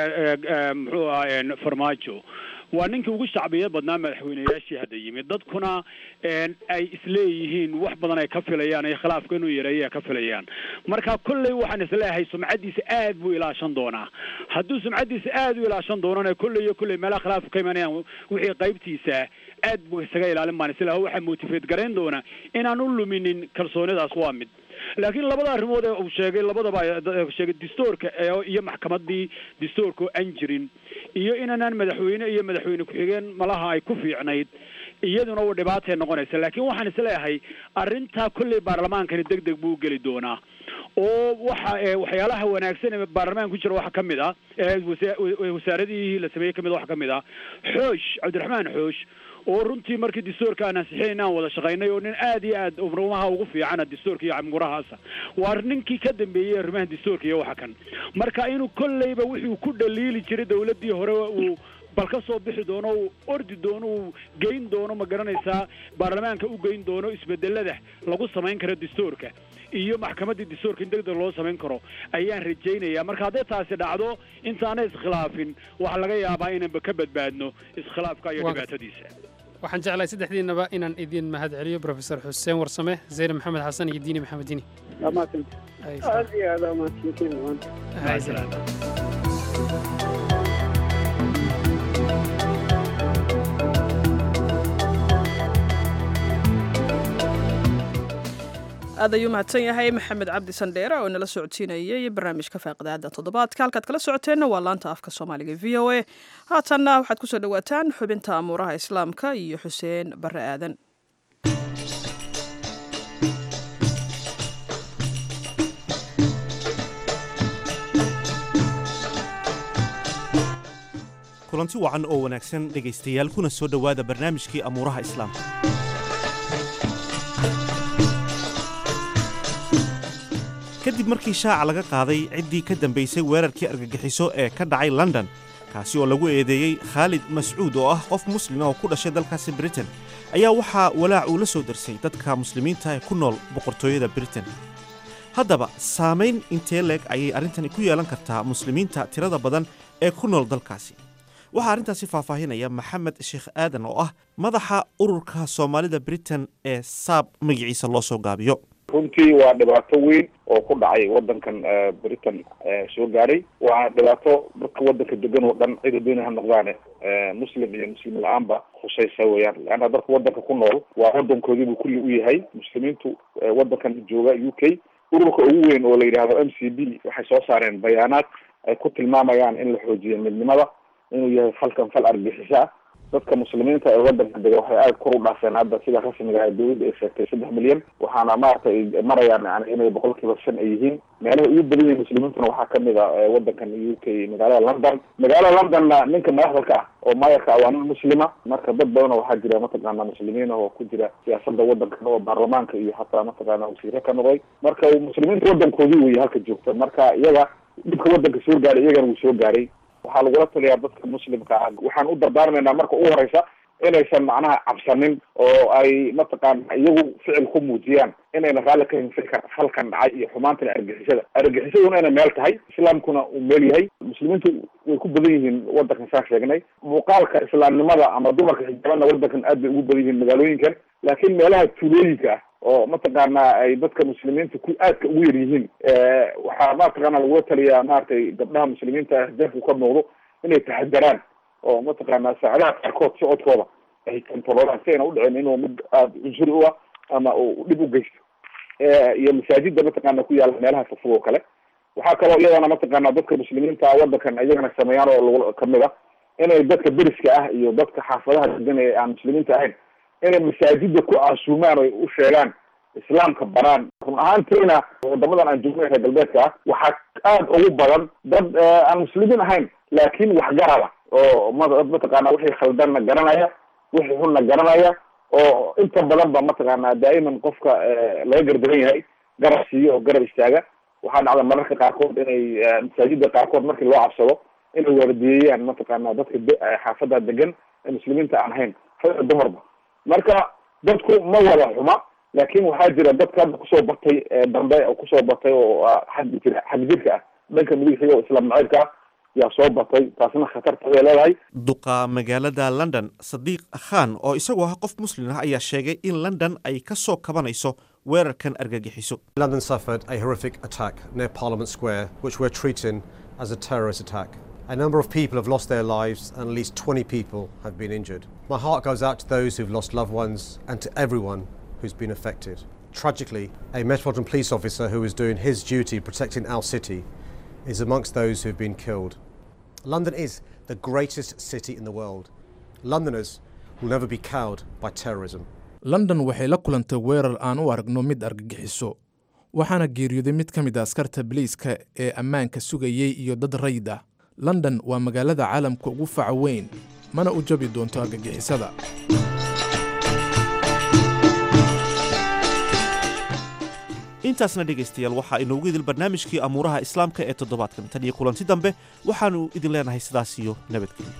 muxuu ahaa farmaajo waa ninkii ugu shacbiyad badnaa madaxweyneyaashii hadda yimid dadkuna ay isleeyihiin wax badan ay ka filayaan ay khilaafka inuu yareeya ka filayaan marka kolley waxaan isleeyahay sumcadiisa aad buu ilaashan doonaa hadduu sumcadiisa aad u ilaashan doonana kolley iyo kolley meelaha khilaafka ka imanayaan wixii qaybtiisa aad buu isaga ilaalin baan isleeyahay waxaa motivate garayn doona inaan u luminin kalsoonidaas waa mid laakiin labada arrimood ee uu sheegay labadaba sheegay dastuurka iyo maxkamadii dastuurka aan jirin iyo inaan madaxweyne iyo madaxweyne ku-xigeen malaha ay ku fiicnayd iyaduna waa dhibaato noqonaysa laakiin waxaan isleeyahay arrinta kulli baarlamaankani degdeg buu gali doonaa oo waxa waxyaalaha wanaagsan ee baarlamaanka ku jira waxa kamid ah wasaaradii la sameeyay kamid waxa kamid ah xoosh cabdiraxmaan xoosh oo runtii markii dastuurka aan ansixin aan wada shaqaynay oo nin aad iyo aad umrumaha ugu fiican dastuurka iyo camgurahaasa waa ninkii ka dambeeyay arrimaha dastuurka iyo waxa kan marka inuu kolleyba wuxuu ku dhaliili jiray dawladdii hore uu bal ka soo bixi doono uu ordi doono uu geyn doono ma garanaysaa baarlamaanka u geyn doono isbedelada lagu samayn karo dastuurka iyo maxkamadda dastuurka in degdeg loo samayn karo ayaan rajaynayaa marka hadday taasi dhacdo intaanay iskhilaafin waxaa laga yaabaa inaan ka badbaadno iskhilaafka iyo dhibaatadiisa waxaan jeclahay saddexdiinaba inaan idin mahad celiyo professor xuseen warsame zeyne maxamed xasan iyo diini maxamed diini aad iyo aad amaadsantiin aad ayuu mahadsan yahay maxamed cabdi sandheere oo nala socodsiinayay barnaamijka faaqidaada toddobaadka halkaad kala socoteenna waa laanta afka soomaaliga v o a haatanna waxaad kusoo dhawaataan xubinta amuuraha islaamka iyo xuseen barre aadan kulanti wacan oo wanaagsan dhegaystayaal kuna soo dhowaada barnaamijkii amuuraha islaamka kadib markii shaaca laga qaaday ciddii ka dambaysay weerarkii argagixiso ee ka dhacay london kaasi oo lagu eedeeyey khaalid mascuud oo ah qof muslima oo ku dhashay dalkaasi britain ayaa waxaa walaac uu la soo darsay dadka muslimiinta ee ku nool boqortooyada britain haddaba saamayn intee leeg ayay arrintani ku yeelan kartaa muslimiinta tirada badan ee ku nool dalkaasi waxaa arrintaasi faahfaahinaya maxamed sheekh aadan oo ah madaxa ururka soomaalida britain ee saab magaciisa loo soo gaabiyo runtii waa dhibaato weyn oo ku dhacay wadankan britain soo gaaray waa dhibaato dadka wadanka degan oo dhan cid doonaya ha noqdaane muslim iyo muslim la-aanba khusaysa weeyaan leanna dadka wadanka ku nool waa wadankoodiibuu kulli u yahay muslimiintu wadankan jooga u k ururka ugu weyn oo la yidhaahdo m c b waxay soo saareen bayaanaad ay ku tilmaamayaan in la xoojiyo midnimada inuu yahay falkan fal argixisa ah dadka muslimiinta ee wadanka dega waxay aad kor u dhaafeen hadda sida rasmiga ah dawladda ay sheegtay saddex milyan waxaana maaragtay marayaan yani inay boqol kiiba shan ay yihiin meelaha ugu badan yihiin muslimiintuna waxaa kamid a wadankan u k magaalada london magaalada londonna ninka madaxda ka ah oo maayarka ah waa nin muslima marka dad badan oo waxaa jira mataqaana muslimiin oo ku jira siyaasada wadankan oo baarlamaanka iyo hataa mataqaana wasiire ka noqday marka muslimiinta wadankoodii wey halka joogta marka iyaga dhibka wadanka soo gaaray iyagana wuu soo gaaray waxaa lagula taliyaa dadka muslimka ah waxaan u dardaarmaynaa marka ugu horeysa inaysan macnaha cabsanin oo ay mataqaana iyagu ficil ku muujiyaan inayna raalli ka hinsan halkan dhacay iyo xumaantan argixisada argixisaduna inay meel tahay islaamkuna uu meel yahay muslimiintu way ku badan yihiin wadankan saan sheegnay muuqaalka islaamnimada ama dumarka xijabana wadankan aad bay ugu badan yihiin magaalooyinkan laakiin meelaha tuulooyinka ah oo mataqaana ay dadka muslimiinta ku aadka ugu yar yihiin waxaa mataqaana lagula taliyaa maaragtay gabdhaha muslimiinta xijaabku ka muuqdo inay taxadaraan oo mataqaana saacadaha qaarkood socodkooda ay kontarolaan si ayna udhicin inuu mid aada cunsuri u ah ama uu dhib u geysto iyo masaajida mataqaana ku yaala meelaha fogfog oo kale waxaa kaloo iyadana mataqaana dadka muslimiinta wadankan iyagana sameeyaan oo kamid ah inay dadka beriska ah iyo dadka xaafadaha degan ee aan muslimiinta ahayn inay masaajida ku casuumaan o u sheegaan islaamka banaan run ahaantiina wadamadan aan joogno reer galbeedka ah waxaa aada ugu badan dad aan muslimiin ahayn laakiin waxgarada oo mataqaana wixii khaldanna garanaya wixii xunna garanaya oo inta badan ba mataqaana daa'iman qofka laga gardaran yahay garab siiyo oo garab istaaga waxaa dhacda mararka qaarkood inay masaajida qaarkood markii loo cabsado inay waardiyeeyaan mataqaana dadka xaafada degan ee muslimiinta aan ahayn hada duhorba marka dadku ma wada xuma laakin waxaa jira dadka hadda kusoo batay dambe oo kusoo batay oo xag jira xag jirka ah dhanka midigxiga oo islaam naceybka ah yaa soo batay taasna khatartaday leedahay duqa magaalada london sadiiq khan oo isagoo ah qof muslim ah ayaa sheegay in london ay ka soo kabanayso weerarkan argagixiso. London suffered a horrific attack near Parliament Square which we're treating as a terrorist attack. A number of people have lost their lives and at least twenty people have been injured. My heart goes out to those who've lost loved ones and to everyone who's been affected. Tragically, a Metropolitan Police officer who was doing his duty protecting our city is amongst those who've been killed. London is the greatest city in the world. Londoners will never be cowed by terrorism. London waxay la kulantay weerar aan u aragno mid argagixiso. waxaana geeriyooday mid ka mid a askarta biliiska ee ammaanka sugayey iyo dad rayid ah. London waa magaalada caalamka ugu faca weyn, mana u jabi doonto argagixisada. intaasna dhegaystayaal waxaa inoogu idil barnaamijkii amuuraha islaamka ee toddobaadkan tan iyo kulanti dambe waxaannu idin leenahay sidaas iyo nabadgelyo.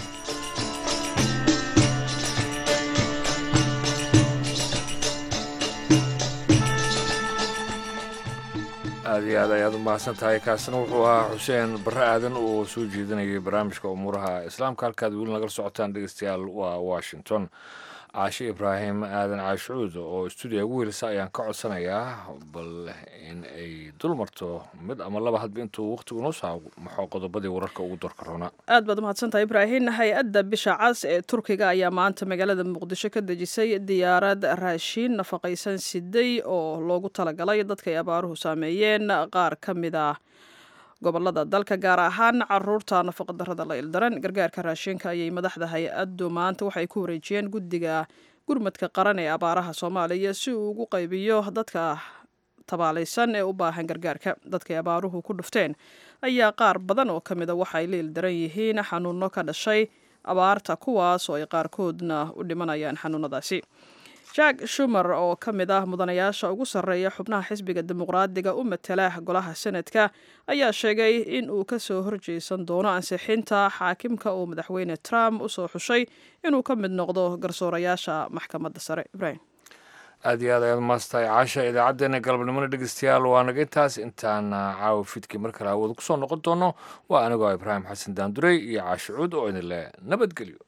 aad iyo aad ayaad u mahadsan tahay. kaasina wuxuu ahaa xuseen barre aadan oo soo jeedinayay barnaamijka umuuraha islaamka. halkaad weli nagala socotaan dhegaystayaal waa washington. caashe ibraahim aadan caashuud oo stuudiga ugu welisa ayaan ka codsanayaa bal in ay dul marto mid ama laba hadba intuu waqtigu noo saa maxoo qodobadii wararka ugu dorka roona. aad baad umahadsantahay ibraahim. hay-adda bisha cas ee turkiga ayaa maanta magaalada muqdisho ka dejisay diyaarad raashiin nafaqaysan siday oo loogu talagalay dadka ay abaaruhu saameeyeen qaar ka mid ah gobolada dalka, gaar ahaan caruurta nafaqadarrada la ildaran. gargaarka raashinka ayay madaxda hay-addu maanta waxay ku wareejiyeen guddiga gurmadka qaran ee abaaraha soomaaliya si uu ugu qaybiyo dadka tabaalaysan ee u baahan gargaarka. dadkay abaaruhu ku dhufteen ayaa qaar badan oo ka mida waxay la ildaran yihiin xanuuno ka dhashay abaarta, kuwaas oo ay qaarkoodna u dhimanayaan xanuunadaasi. jack shumer oo ka mid ah mudanayaasha ugu sarreeya xubnaha xisbiga dimuqraadiga u matala golaha senadka ayaa sheegay in uu ka soo horjeesan doono ansixinta xaakimka uu madaxweyne trump usoo xushay inuu ka mid noqdo garsoorayaasha maxkamadda sare. ibrahim aad iyo aad ayaad maastahay caasha. idaacaddeenna galabnimona dhegeystayaal waa naga intaas. intaan caawa fidkii mar kale awood kusoo noqon doono waa anigoo ibraahim xasan daandurey iyo caashe cuud oo idin leh nabadgelyo.